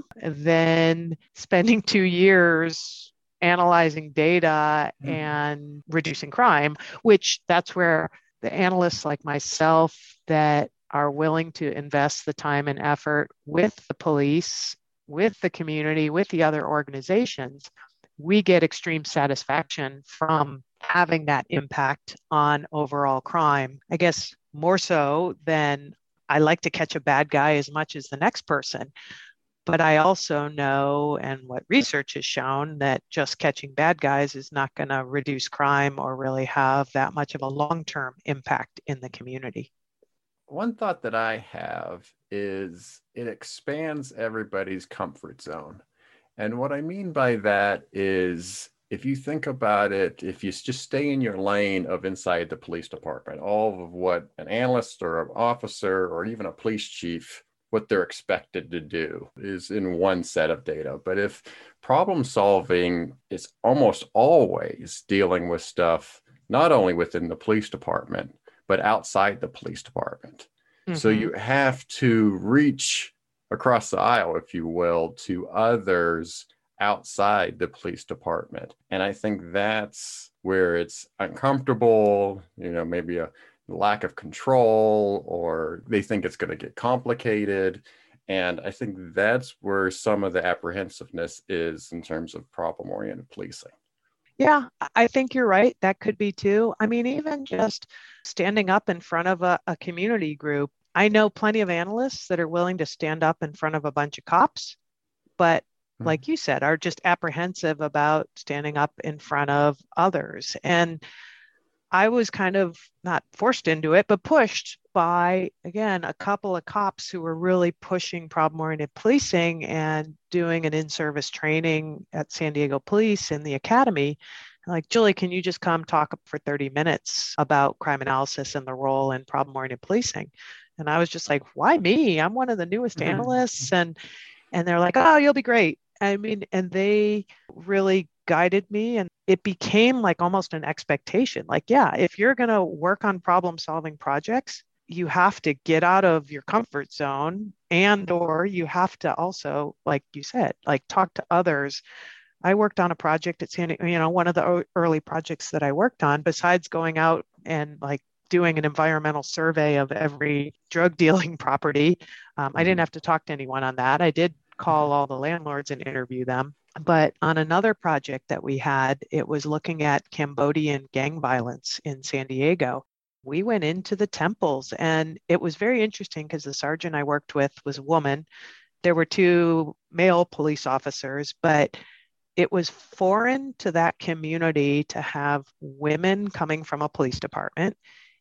than spending two years analyzing data mm-hmm. and reducing crime, which that's where the analysts like myself that are willing to invest the time and effort with the police, with the community, with the other organizations, we get extreme satisfaction from having that impact on overall crime. I guess more so than I like to catch a bad guy as much as the next person. But I also know, and what research has shown, that just catching bad guys is not going to reduce crime or really have that much of a long-term impact in the community. One thought that I have is it expands everybody's comfort zone. And what I mean by that is, if you think about it, if you just stay in your lane of inside the police department, all of what an analyst or an officer or even a police chief, what they're expected to do is in one set of data. But if problem solving is almost always dealing with stuff, not only within the police department, but outside the police department. Mm-hmm. So you have to reach across the aisle, if you will, to others outside the police department. And I think that's where it's uncomfortable, you know, maybe a lack of control, or they think it's going to get complicated. And I think that's where some of the apprehensiveness is in terms of problem-oriented policing. Yeah, I think you're right. That could be too. I mean, even just standing up in front of a, a community group. I know plenty of analysts that are willing to stand up in front of a bunch of cops, but mm-hmm. like you said, are just apprehensive about standing up in front of others. And I was kind of not forced into it, but pushed by, again, a couple of cops who were really pushing problem-oriented policing and doing an in-service training at San Diego Police in the academy. Like, Julie, can you just come talk for thirty minutes about crime analysis and the role in problem-oriented policing? And I was just like, why me? I'm one of the newest mm-hmm. analysts. And, and they're like, oh, you'll be great. I mean, and they really guided me, and it became like almost an expectation. Like, yeah, if you're going to work on problem solving projects, you have to get out of your comfort zone, and or you have to also, like you said, like talk to others. I worked on a project at San Diego, you know, one of the early projects that I worked on, besides going out and like doing an environmental survey of every drug dealing property. Um, mm-hmm. I didn't have to talk to anyone on that. I did call all the landlords and interview them. But on another project that we had, it was looking at Cambodian gang violence in San Diego. We went into the temples, and it was very interesting because the sergeant I worked with was a woman, there were two male police officers, but it was foreign to that community to have women coming from a police department.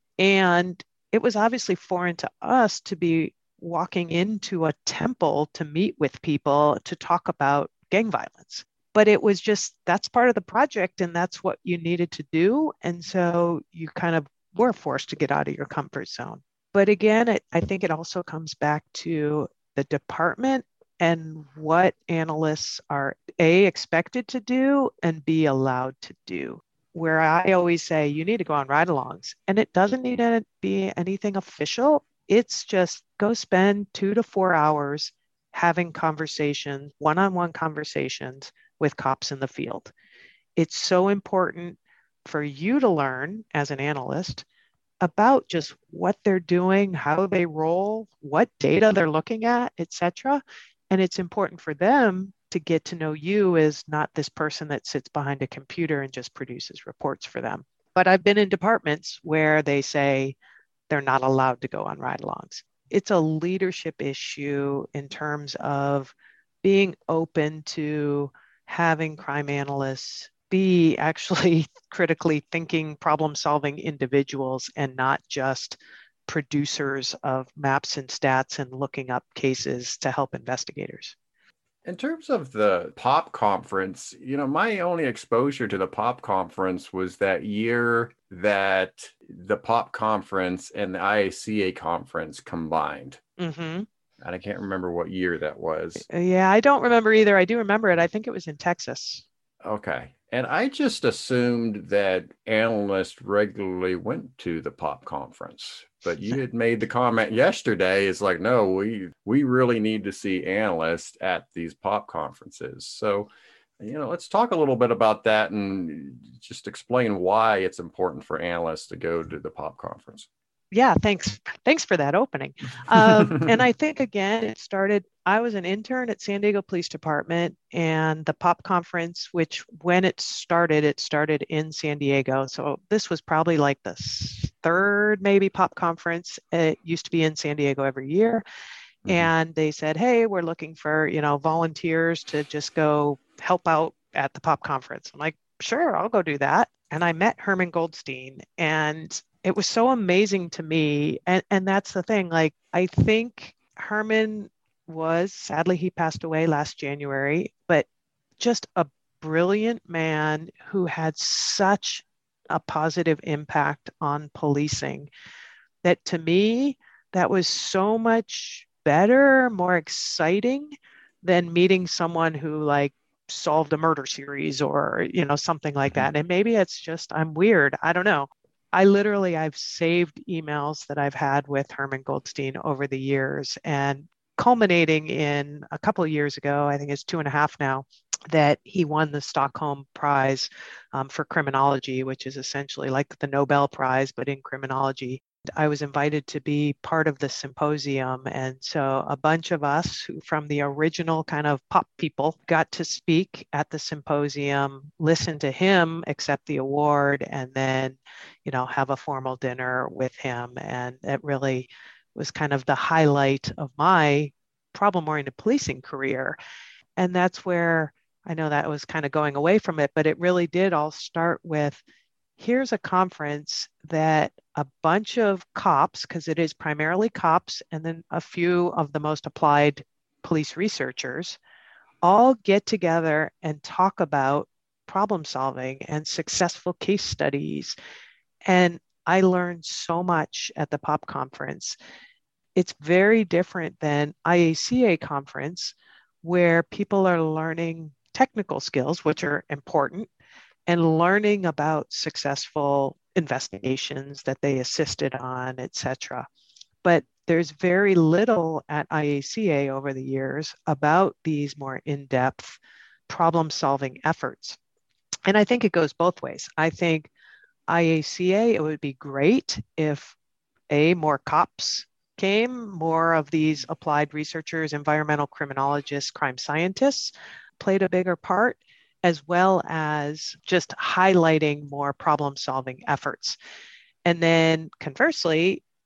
And it was obviously foreign to us to be walking into a temple to meet with people to talk about gang violence. But it was just, that's part of the project and that's what you needed to do. And so you kind of were forced to get out of your comfort zone. But again, it, I think it also comes back to the department and what analysts are A, expected to do and B, allowed to do. Where I always say you need to go on ride-alongs, and it doesn't need to be anything official. It's just go spend two to four hours having conversations, one-on-one conversations with cops in the field. It's so important for you to learn as an analyst about just what they're doing, how they roll, what data they're looking at, et cetera. And it's important for them to get to know you as not this person that sits behind a computer and just produces reports for them. But I've been in departments where they say they're not allowed to go on ride-alongs. It's a leadership issue in terms of being open to having crime analysts be actually critically thinking, problem-solving individuals and not just producers of maps and stats and looking up cases to help investigators. In terms of the POP conference, you know, my only exposure to the POP conference was that year that the POP conference and the I A C A conference combined. Mm-hmm. And I can't remember what year that was. Yeah, I don't remember either. I do remember it. I think it was in Texas. Okay. And I just assumed that analysts regularly went to the POP conference. But you had made the comment yesterday. It's like, no, we we really need to see analysts at these POP conferences. So, you know, let's talk a little bit about that and just explain why it's important for analysts to go to the POP conference. Yeah, thanks. Thanks for that opening. Um, and I think, again, it started, I was an intern at San Diego Police Department, and the POP conference, which when it started, it started in San Diego. So this was probably like the third maybe POP conference. It used to be in San Diego every year. Mm-hmm. And they said, hey, we're looking for, you know, volunteers to just go help out at the POP conference. I'm like, sure, I'll go do that. And I met Herman Goldstein, and it was so amazing to me. And, and that's the thing, like, I think Herman was, sadly, he passed away last January, but just a brilliant man who had such a positive impact on policing that, to me, that was so much better, more exciting than meeting someone who like solved a murder series or, you know, something like that. And maybe it's just, I'm weird. I don't know. I literally, I've saved emails that I've had with Herman Goldstein over the years, and culminating in a couple of years ago, I think it's two and a half now, that he won the Stockholm Prize um, for criminology, which is essentially like the Nobel Prize, but in criminology. I was invited to be part of the symposium. And so a bunch of us who from the original kind of pop people got to speak at the symposium, listen to him accept the award, and then, you know, have a formal dinner with him. And it really was kind of the highlight of my problem-oriented policing career. And that's where I know that was kind of going away from it, but it really did all start with, here's a conference that a bunch of cops, because it is primarily cops, and then a few of the most applied police researchers, all get together and talk about problem solving and successful case studies. And I learned so much at the POP conference. It's very different than I A C A conference, where people are learning technical skills, which are important, and learning about successful investigations that they assisted on, et cetera. But there's very little at I A C A over the years about these more in-depth problem-solving efforts. And I think it goes both ways. I think I A C A, it would be great if, A, more cops came, more of these applied researchers, environmental criminologists, crime scientists played a bigger part, as well as just highlighting more problem-solving efforts. And then conversely,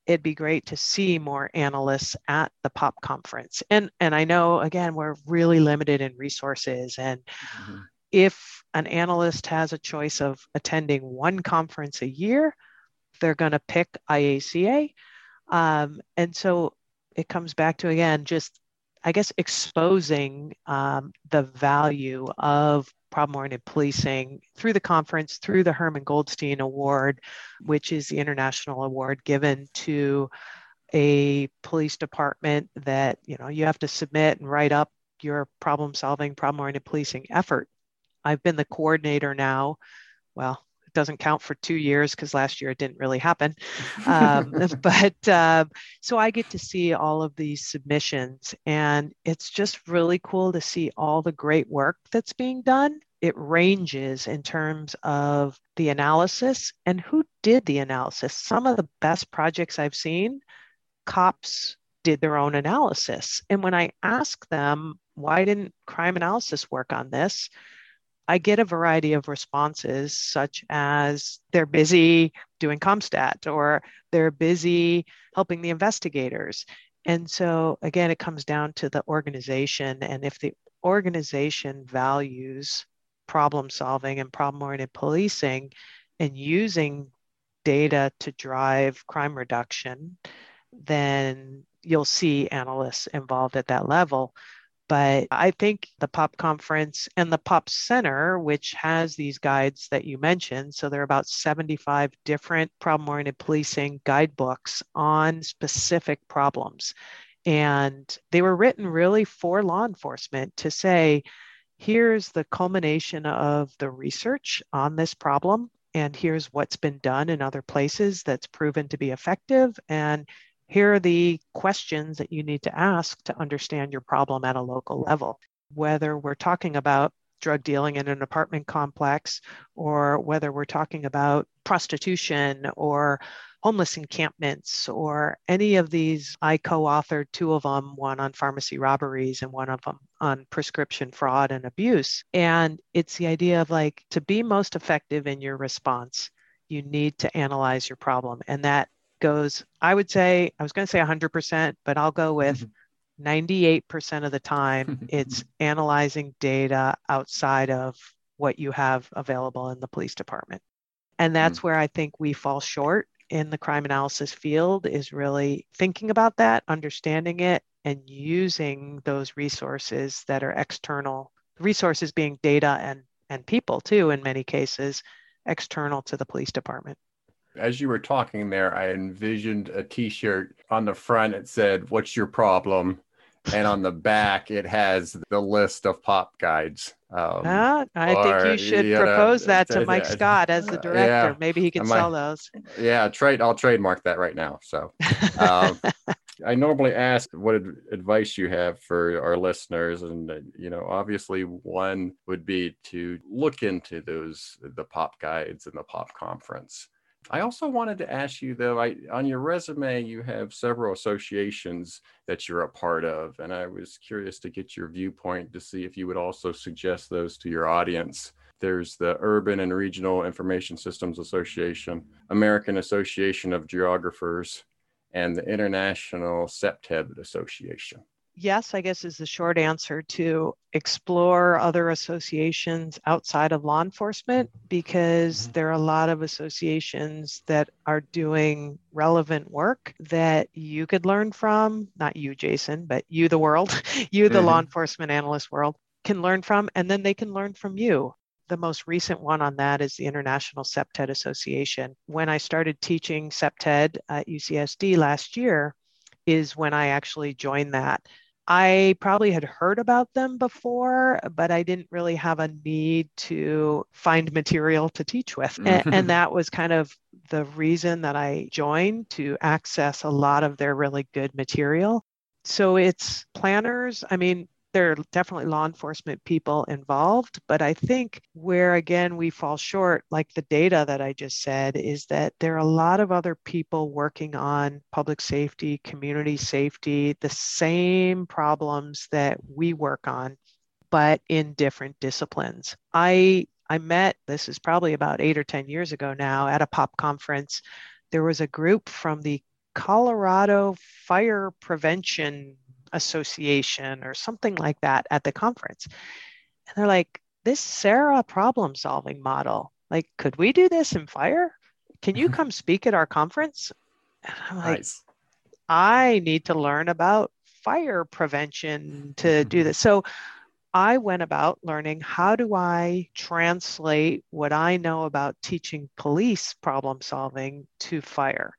it'd be great to see more analysts at the POP conference. And, and I know, again, we're really limited in resources. And mm-hmm. if an analyst has a choice of attending one conference a year, they're going to pick I A C A. Um, and so it comes back to, again, just, I guess, exposing um, the value of problem-oriented policing through the conference, through the Herman Goldstein Award, which is the international award given to a police department that, you know, you have to submit and write up your problem-solving, problem-oriented policing effort. I've been the coordinator now, well, it doesn't count for two years because last year it didn't really happen. Um, but uh, so I get to see all of these submissions, and it's just really cool to see all the great work that's being done. It ranges in terms of the analysis and who did the analysis. Some of the best projects I've seen, cops did their own analysis. And when I ask them, why didn't crime analysis work on this? I get a variety of responses, such as they're busy doing CompStat or they're busy helping the investigators. And so, again, it comes down to the organization. And if the organization values problem solving and problem-oriented policing and using data to drive crime reduction, then you'll see analysts involved at that level. But I think the POP conference and the POP Center, which has these guides that you mentioned, so there are about seventy-five different problem-oriented policing guidebooks on specific problems. And they were written really for law enforcement to say, here's the culmination of the research on this problem, and here's what's been done in other places that's proven to be effective. And here are the questions that you need to ask to understand your problem at a local level. Whether we're talking about drug dealing in an apartment complex, or whether we're talking about prostitution or homeless encampments or any of these, I co-authored two of them, one on pharmacy robberies and one of them on prescription fraud and abuse. And it's the idea of, like, to be most effective in your response, you need to analyze your problem. And that goes, I would say, I was going to say one hundred percent, but I'll go with ninety-eight percent of the time, it's analyzing data outside of what you have available in the police department. And that's mm-hmm. where I think we fall short in the crime analysis field, is really thinking about that, understanding it, and using those resources that are external, resources being data and, and people too, in many cases, external to the police department. As you were talking there, I envisioned a t-shirt. On the front, it said, "What's your problem?" And on the back, it has the list of POP guides. Um, uh, I or, think you should you propose know, that to Mike uh, Scott as the director. Yeah, Maybe he can might, sell those. Yeah, trade. I'll trademark that right now. So um, I normally ask what ad- advice you have for our listeners. And, uh, you know, obviously one would be to look into those, the POP guides and the POP conference. I also wanted to ask you, though, I, on your resume, you have several associations that you're a part of, and I was curious to get your viewpoint to see if you would also suggest those to your audience. There's the Urban and Regional Information Systems Association, American Association of Geographers, and the International SEPTED Association. Yes, I guess is the short answer, to explore other associations outside of law enforcement, because mm-hmm. there are a lot of associations that are doing relevant work that you could learn from, not you, Jason, but you, the world, you, the mm-hmm. law enforcement analyst world, can learn from, and then they can learn from you. The most recent one on that is the International SEPTED Association. When I started teaching SEPTED at U C S D last year is when I actually joined that. I probably had heard about them before, but I didn't really have a need to find material to teach with. And, and that was kind of the reason that I joined, to access a lot of their really good material. So it's planners. I mean, there are definitely law enforcement people involved, but I think where, again, we fall short, like the data that I just said, is that there are a lot of other people working on public safety, community safety, the same problems that we work on, but in different disciplines. I I met, this is probably about eight or ten years ago now, at a POP conference. There was a group from the Colorado Fire Prevention Association or something like that at the conference. And they're like, this SARA problem solving model, like, could we do this in fire? Can you come speak at our conference? And I'm like, nice. I need to learn about fire prevention to do this. So I went about learning, how do I translate what I know about teaching police problem solving to fire?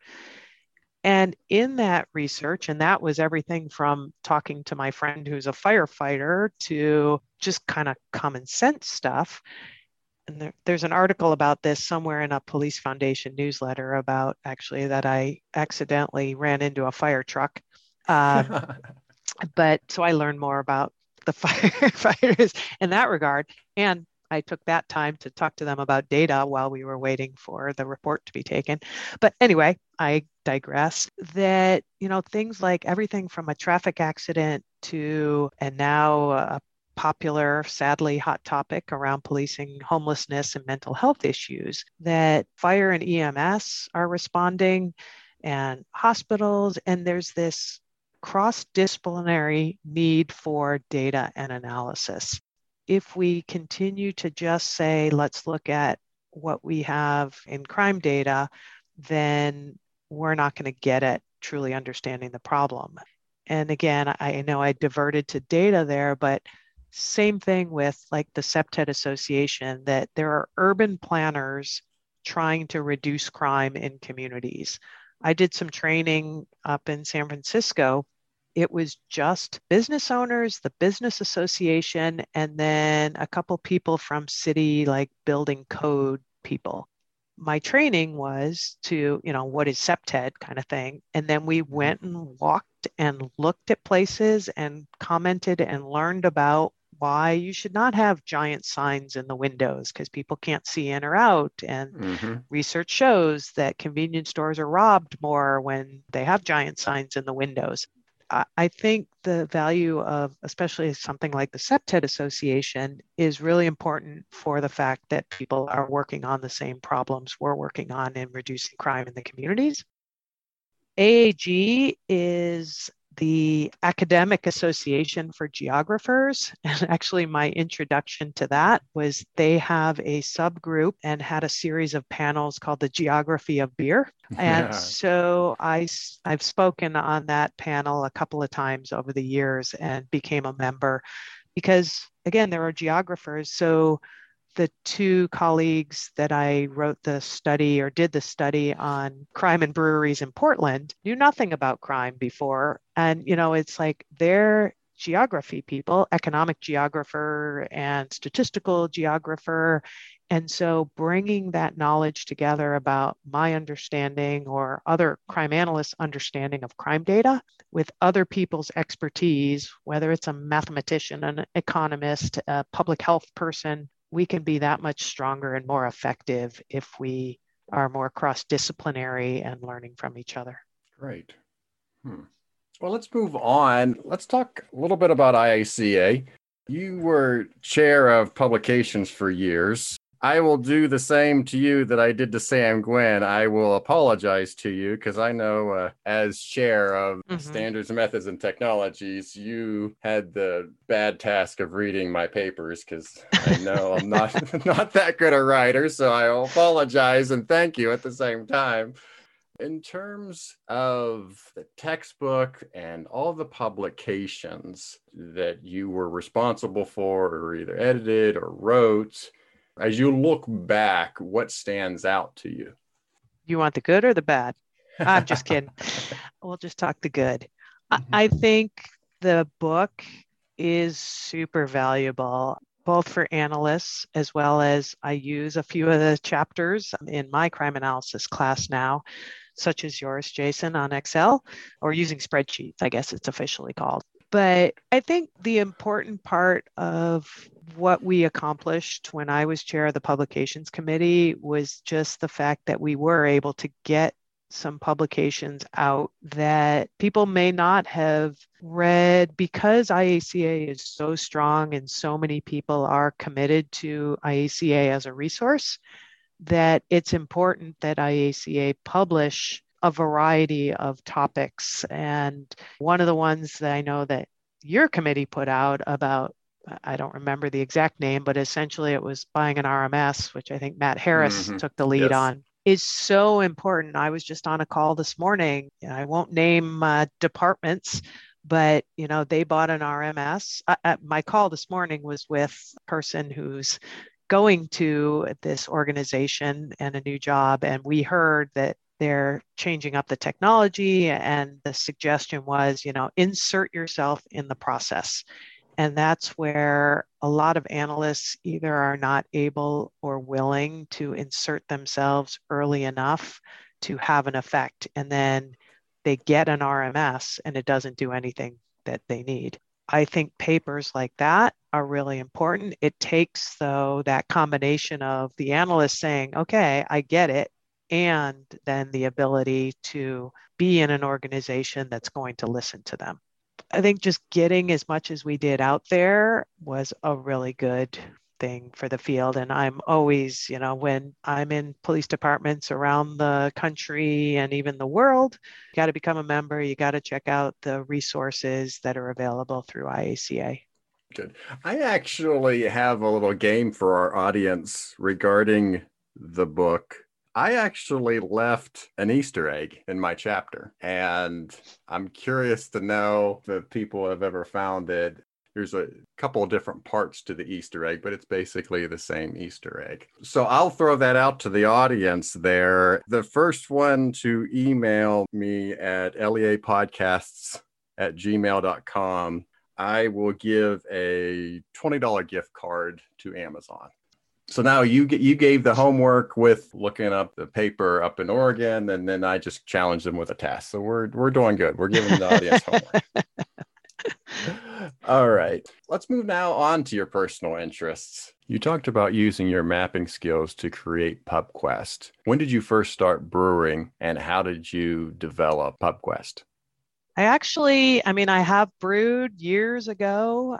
And in that research, and that was everything from talking to my friend who's a firefighter to just kind of common sense stuff. And there, there's an article about this somewhere in a Police Foundation newsletter about actually that I accidentally ran into a fire truck. Um, but so I learned more about the firefighters in that regard. And I took that time to talk to them about data while we were waiting for the report to be taken. But anyway, I digress. That, you know, things like everything from a traffic accident to, and now a popular, sadly hot topic around policing homelessness and mental health issues, that fire and E M S are responding, and hospitals, and there's this cross-disciplinary need for data and analysis. If we continue to just say, let's look at what we have in crime data, then we're not going to get at truly understanding the problem. And again, I know I diverted to data there, but same thing with like the Septet Association, that there are urban planners trying to reduce crime in communities. I did some training up in San Francisco. It was just business owners, the business association, and then a couple people from city, like building code people. My training was to, you know, what is Septet kind of thing. And then we went and walked and looked at places and commented and learned about why you should not have giant signs in the windows because people can't see in or out. And mm-hmm. research shows that convenience stores are robbed more when they have giant signs in the windows. I think the value of especially something like the Septet Association is really important for the fact that people are working on the same problems we're working on in reducing crime in the communities. A A G is the Academic Association for Geographers. And actually my introduction to that was they have a subgroup and had a series of panels called the Geography of Beer. And yeah. so I, I've spoken on that panel a couple of times over the years and became a member because, again, there are geographers. So the two colleagues that I wrote the study or did the study on crime in breweries in Portland knew nothing about crime before. And, you know, it's like they're geography people, economic geographer and statistical geographer. And so bringing that knowledge together about my understanding or other crime analysts' understanding of crime data with other people's expertise, whether it's a mathematician, an economist, a public health person, we can be that much stronger and more effective if we are more cross-disciplinary and learning from each other. Great. Hmm. Well, let's move on. Let's talk a little bit about I A C A. You were chair of publications for years. I will do the same to you that I did to Sam Gwynn. I will apologize to you because I know uh, as chair of mm-hmm. Standards, Methods, and Technologies, you had the bad task of reading my papers because I know I'm not, not that good a writer. So I will apologize and thank you at the same time. In terms of the textbook and all the publications that you were responsible for or either edited or wrote, as you look back, what stands out to you? You want the good or the bad? I'm just kidding. We'll just talk the good. I, I think the book is super valuable, both for analysts as well as I use a few of the chapters in my crime analysis class now, such as yours, Jason, on Excel, or using spreadsheets, I guess it's officially called. But I think the important part of what we accomplished when I was chair of the publications committee was just the fact that we were able to get some publications out that people may not have read because I A C A is so strong and so many people are committed to I A C A as a resource, that it's important that I A C A publish a variety of topics. And one of the ones that I know that your committee put out about, I don't remember the exact name, but essentially it was buying an R M S, which I think Matt Harris Mm-hmm. took the lead Yes. on, is so important. I was just on a call this morning. I won't name uh, departments, but you know, they bought an R M S. I, I, my call this morning was with a person who's going to this organization and a new job, and we heard that they're changing up the technology, and the suggestion was, you know, insert yourself in the process. And that's where a lot of analysts either are not able or willing to insert themselves early enough to have an effect. And then they get an R M S and it doesn't do anything that they need. I think papers like that are really important. It takes, though, that combination of the analyst saying, okay, I get it, and then the ability to be in an organization that's going to listen to them. I think just getting as much as we did out there was a really good thing for the field. And I'm always, you know, when I'm in police departments around the country and even the world, you got to become a member. You got to check out the resources that are available through I A C A. Good. I actually have a little game for our audience regarding the book. I actually left an Easter egg in my chapter, and I'm curious to know if people have ever found it. There's a couple of different parts to the Easter egg, but it's basically the same Easter egg. So I'll throw that out to the audience there. The first one to email me at leapodcasts at gmail dot com, I will give a twenty dollars gift card to Amazon. So now you you gave the homework with looking up the paper up in Oregon, and then I just challenged them with a task. So we're we're doing good. We're giving the audience homework. All right. Let's move now on to your personal interests. You talked about using your mapping skills to create PubQuest. When did you first start brewing, and how did you develop PubQuest? I actually, I mean, I have brewed years ago.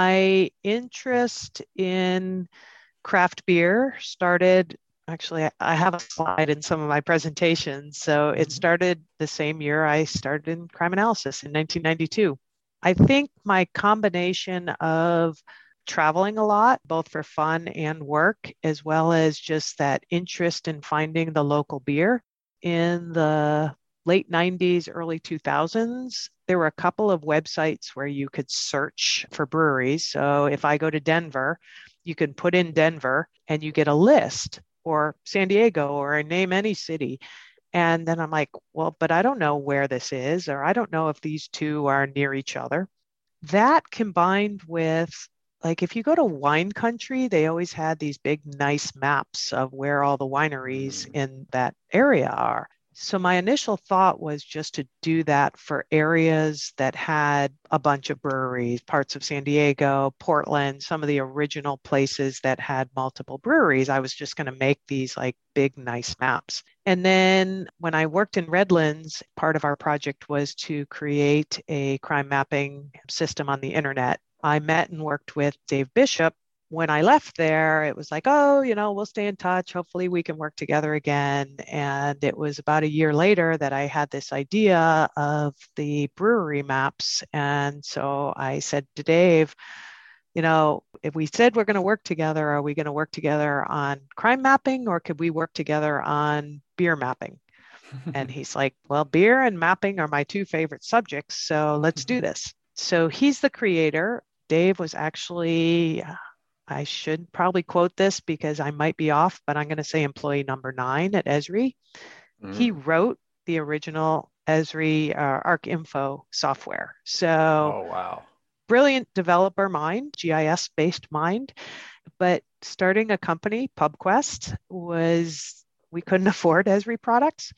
My interest in craft beer started, actually, I have a slide in some of my presentations. So it started the same year I started in crime analysis in nineteen ninety-two. I think my combination of traveling a lot, both for fun and work, as well as just that interest in finding the local beer in the late nineties, early two thousands, there were a couple of websites where you could search for breweries. So if I go to Denver, you can put in Denver and you get a list, or San Diego, or name any city. And then I'm like, well, but I don't know where this is, or I don't know if these two are near each other. That combined with, like, if you go to wine country, they always had these big, nice maps of where all the wineries in that area are. So my initial thought was just to do that for areas that had a bunch of breweries, parts of San Diego, Portland, some of the original places that had multiple breweries. I was just going to make these like big, nice maps. And then when I worked in Redlands, part of our project was to create a crime mapping system on the internet. I met and worked with Dave Bishop. When I left there, it was like, oh, you know, we'll stay in touch. Hopefully we can work together again. And it was about a year later that I had this idea of the brewery maps. And so I said to Dave, you know, if we said we're going to work together, are we going to work together on crime mapping, or could we work together on beer mapping? And he's like, well, beer and mapping are my two favorite subjects. So let's do this. So he's the creator. Dave was actually, I should probably quote this because I might be off, but I'm going to say employee number nine at Esri. Mm. He wrote the original Esri uh, ArcInfo software. So, oh, wow. Brilliant developer mind, G I S-based mind. But starting a company, PubQuest, was, we couldn't afford Esri products.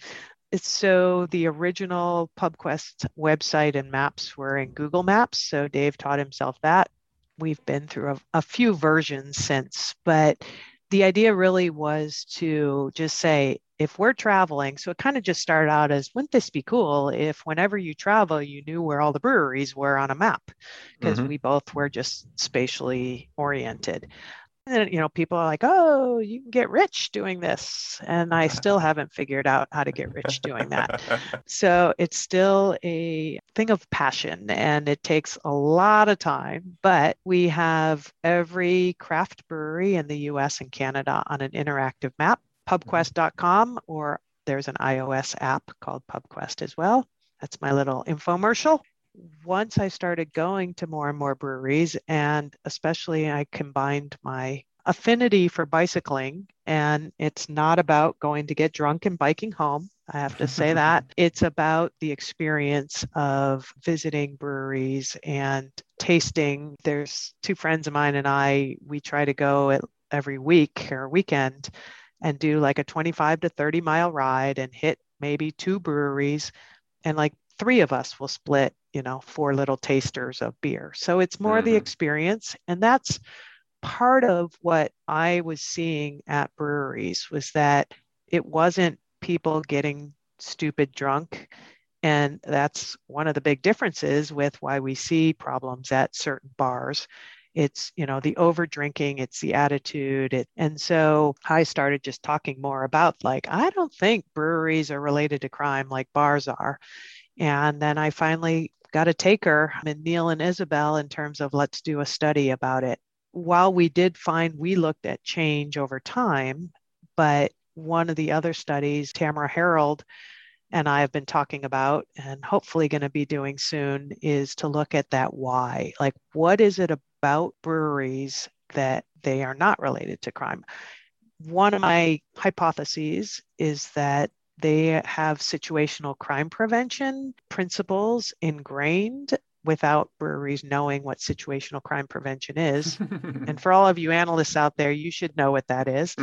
So the original PubQuest website and maps were in Google Maps. So Dave taught himself that. We've been through a, a few versions since, but the idea really was to just say, if we're traveling, so it kind of just started out as, wouldn't this be cool if whenever you travel, you knew where all the breweries were on a map? Because mm-hmm. we both were just spatially oriented. And, you know, people are like, oh, you can get rich doing this. And I still haven't figured out how to get rich doing that. So it's still a thing of passion and it takes a lot of time. But we have every craft brewery in the U S and Canada on an interactive map, pub quest dot com, or there's an iOS app called PubQuest as well. That's my little infomercial. Once I started going to more and more breweries, and especially I combined my affinity for bicycling, and it's not about going to get drunk and biking home. I have to say that. It's about the experience of visiting breweries and tasting. There's two friends of mine and I, we try to go every week or weekend and do like a twenty-five to thirty mile ride and hit maybe two breweries, and like three of us will split, you know, four little tasters of beer. So it's more mm-hmm. the experience. And that's part of what I was seeing at breweries, was that it wasn't people getting stupid drunk. And that's one of the big differences with why we see problems at certain bars. It's, you know, the over drinking, it's the attitude. It, and so I started just talking more about like, I don't think breweries are related to crime like bars are. And then I finally got a taker in Neil and Isabel in terms of let's do a study about it. While we did find, we looked at change over time, but one of the other studies, Tamara Harold and I have been talking about, and hopefully going to be doing soon, is to look at that why. Like, what is it about breweries that they are not related to crime? One of my hypotheses is that they have situational crime prevention principles ingrained without breweries knowing what situational crime prevention is. And for all of you analysts out there, you should know what that is.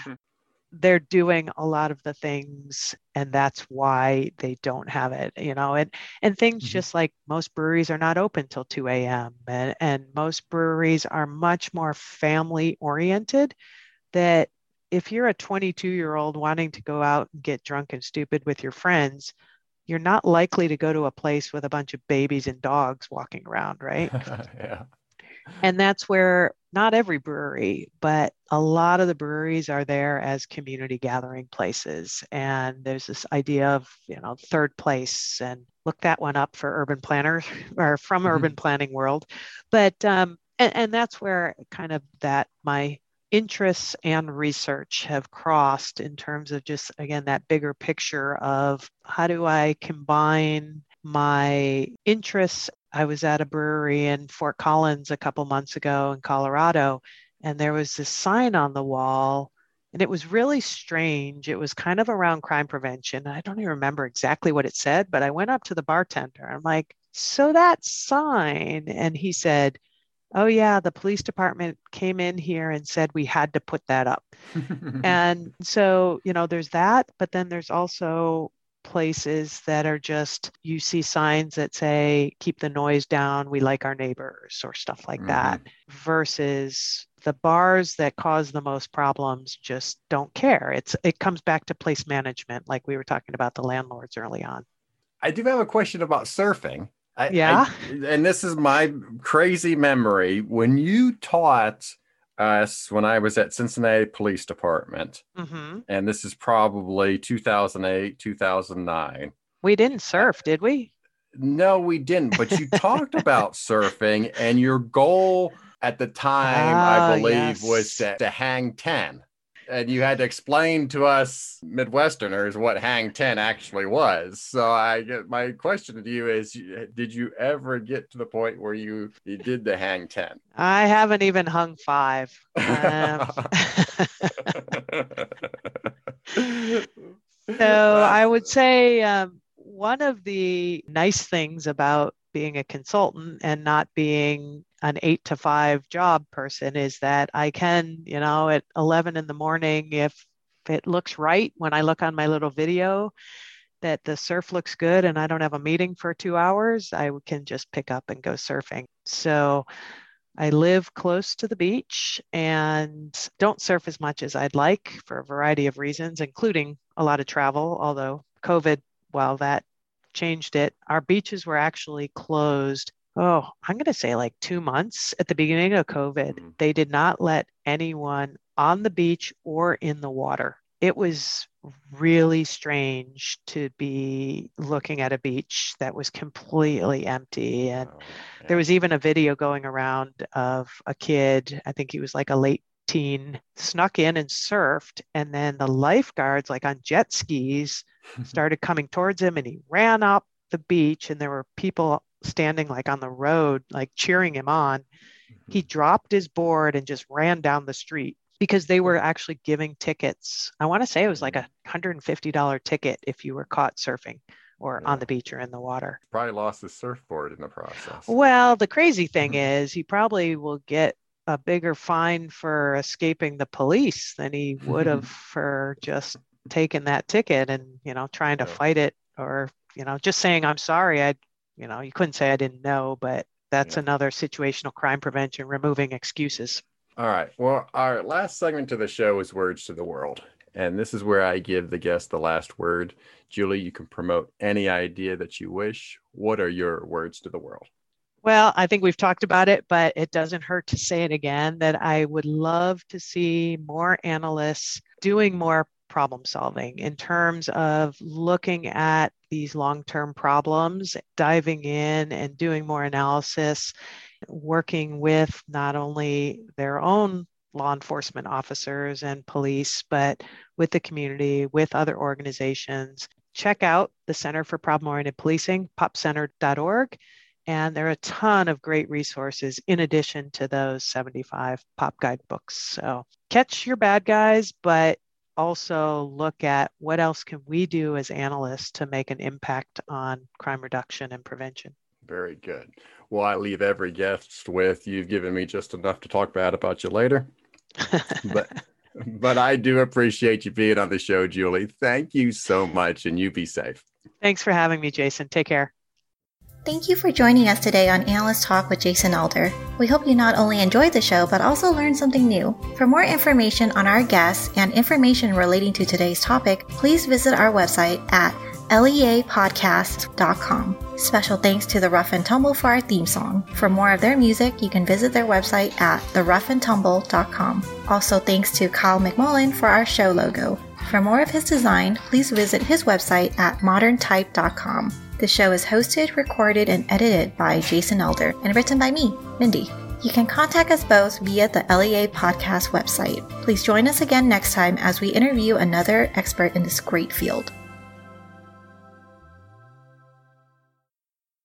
They're doing a lot of the things, and that's why they don't have it, you know, and, and things mm-hmm. just like most breweries are not open till two a.m. And, and most breweries are much more family oriented, that if you're a twenty-two year old wanting to go out and get drunk and stupid with your friends, you're not likely to go to a place with a bunch of babies and dogs walking around, right? Yeah. And that's where not every brewery, but a lot of the breweries are there as community gathering places. And there's this idea of, you know, third place, and look that one up for urban planners or from mm-hmm. urban planning world. But, um, and, and that's where kind of that my interests and research have crossed in terms of just, again, that bigger picture of how do I combine my interests. I was at a brewery in Fort Collins a couple months ago in Colorado, and there was this sign on the wall, and it was really strange. It was kind of around crime prevention. I don't even remember exactly what it said, but I went up to the bartender. I'm like, so that sign, and he said, oh yeah, the police department came in here and said we had to put that up. And so, you know, there's that, but then there's also places that are just, you see signs that say, keep the noise down, we like our neighbors, or stuff like mm-hmm. that, versus the bars that cause the most problems just don't care. It's, it comes back to place management, like we were talking about the landlords early on. I do have a question about surfing. I, yeah. I, and this is my crazy memory. When you taught us, when I was at Cincinnati Police Department, mm-hmm. and this is probably two thousand eight, two thousand nine. We didn't surf, did we? No, we didn't. But you talked about surfing, and your goal at the time, ah, I believe, yes. was to, to hang ten. And you had to explain to us Midwesterners what hang ten actually was. So I get my question to you is, did you ever get to the point where you, you did the hang ten? I haven't even hung five. Um, so I would say um, one of the nice things about being a consultant and not being an eight to five job person is that I can, you know, at eleven in the morning, if it looks right, when I look on my little video that the surf looks good and I don't have a meeting for two hours, I can just pick up and go surfing. So I live close to the beach and don't surf as much as I'd like for a variety of reasons, including a lot of travel, although COVID, while that changed it, our beaches were actually closed oh, I'm going to say like two months at the beginning of COVID. Mm-hmm. They did not let anyone on the beach or in the water. It was really strange to be looking at a beach that was completely empty. And oh, yeah. There was even a video going around of a kid, I think he was like a late teen, snuck in and surfed. And then the lifeguards, like on jet skis, started coming towards him, and he ran up the beach, and there were people standing like on the road, like cheering him on. Mm-hmm. He dropped his board and just ran down the street because they were actually giving tickets. I want to say it was like a one hundred fifty dollars ticket if you were caught surfing or yeah. on the beach or in the water. Probably lost his surfboard in the process. Well, the crazy thing is he probably will get a bigger fine for escaping the police than he would have for just taking that ticket and, you know, trying to yeah. fight it, or, you know, just saying, I'm sorry. I, you know, you couldn't say I didn't know, but that's yeah. another situational crime prevention, removing excuses. All right. Well, our last segment to the show is Words to the World. And this is where I give the guest the last word. Julie, you can promote any idea that you wish. What are your words to the world? Well, I think we've talked about it, but it doesn't hurt to say it again, that I would love to see more analysts doing more problem solving in terms of looking at these long-term problems, diving in and doing more analysis, working with not only their own law enforcement officers and police, but with the community, with other organizations. Check out the Center for Problem-Oriented Policing, pop center dot org. And there are a ton of great resources in addition to those seventy-five pop guide books. So catch your bad guys, but also look at what else can we do as analysts to make an impact on crime reduction and prevention. Very good. Well, I leave every guest with, you've given me just enough to talk bad about you later. but but I do appreciate you being on the show, Julie. Thank you so much, and you be safe. Thanks for having me, Jason. Take care. Thank you for joining us today on Analyst Talk with Jason Elder. We hope you not only enjoyed the show, but also learned something new. For more information on our guests and information relating to today's topic, please visit our website at lea podcast dot com. Special thanks to The Rough and Tumble for our theme song. For more of their music, you can visit their website at the rough and tumble dot com. Also thanks to Kyle McMullen for our show logo. For more of his design, please visit his website at modern type dot com. The show is hosted, recorded, and edited by Jason Elder and written by me, Mindy. You can contact us both via the L E A Podcast website. Please join us again next time as we interview another expert in this great field.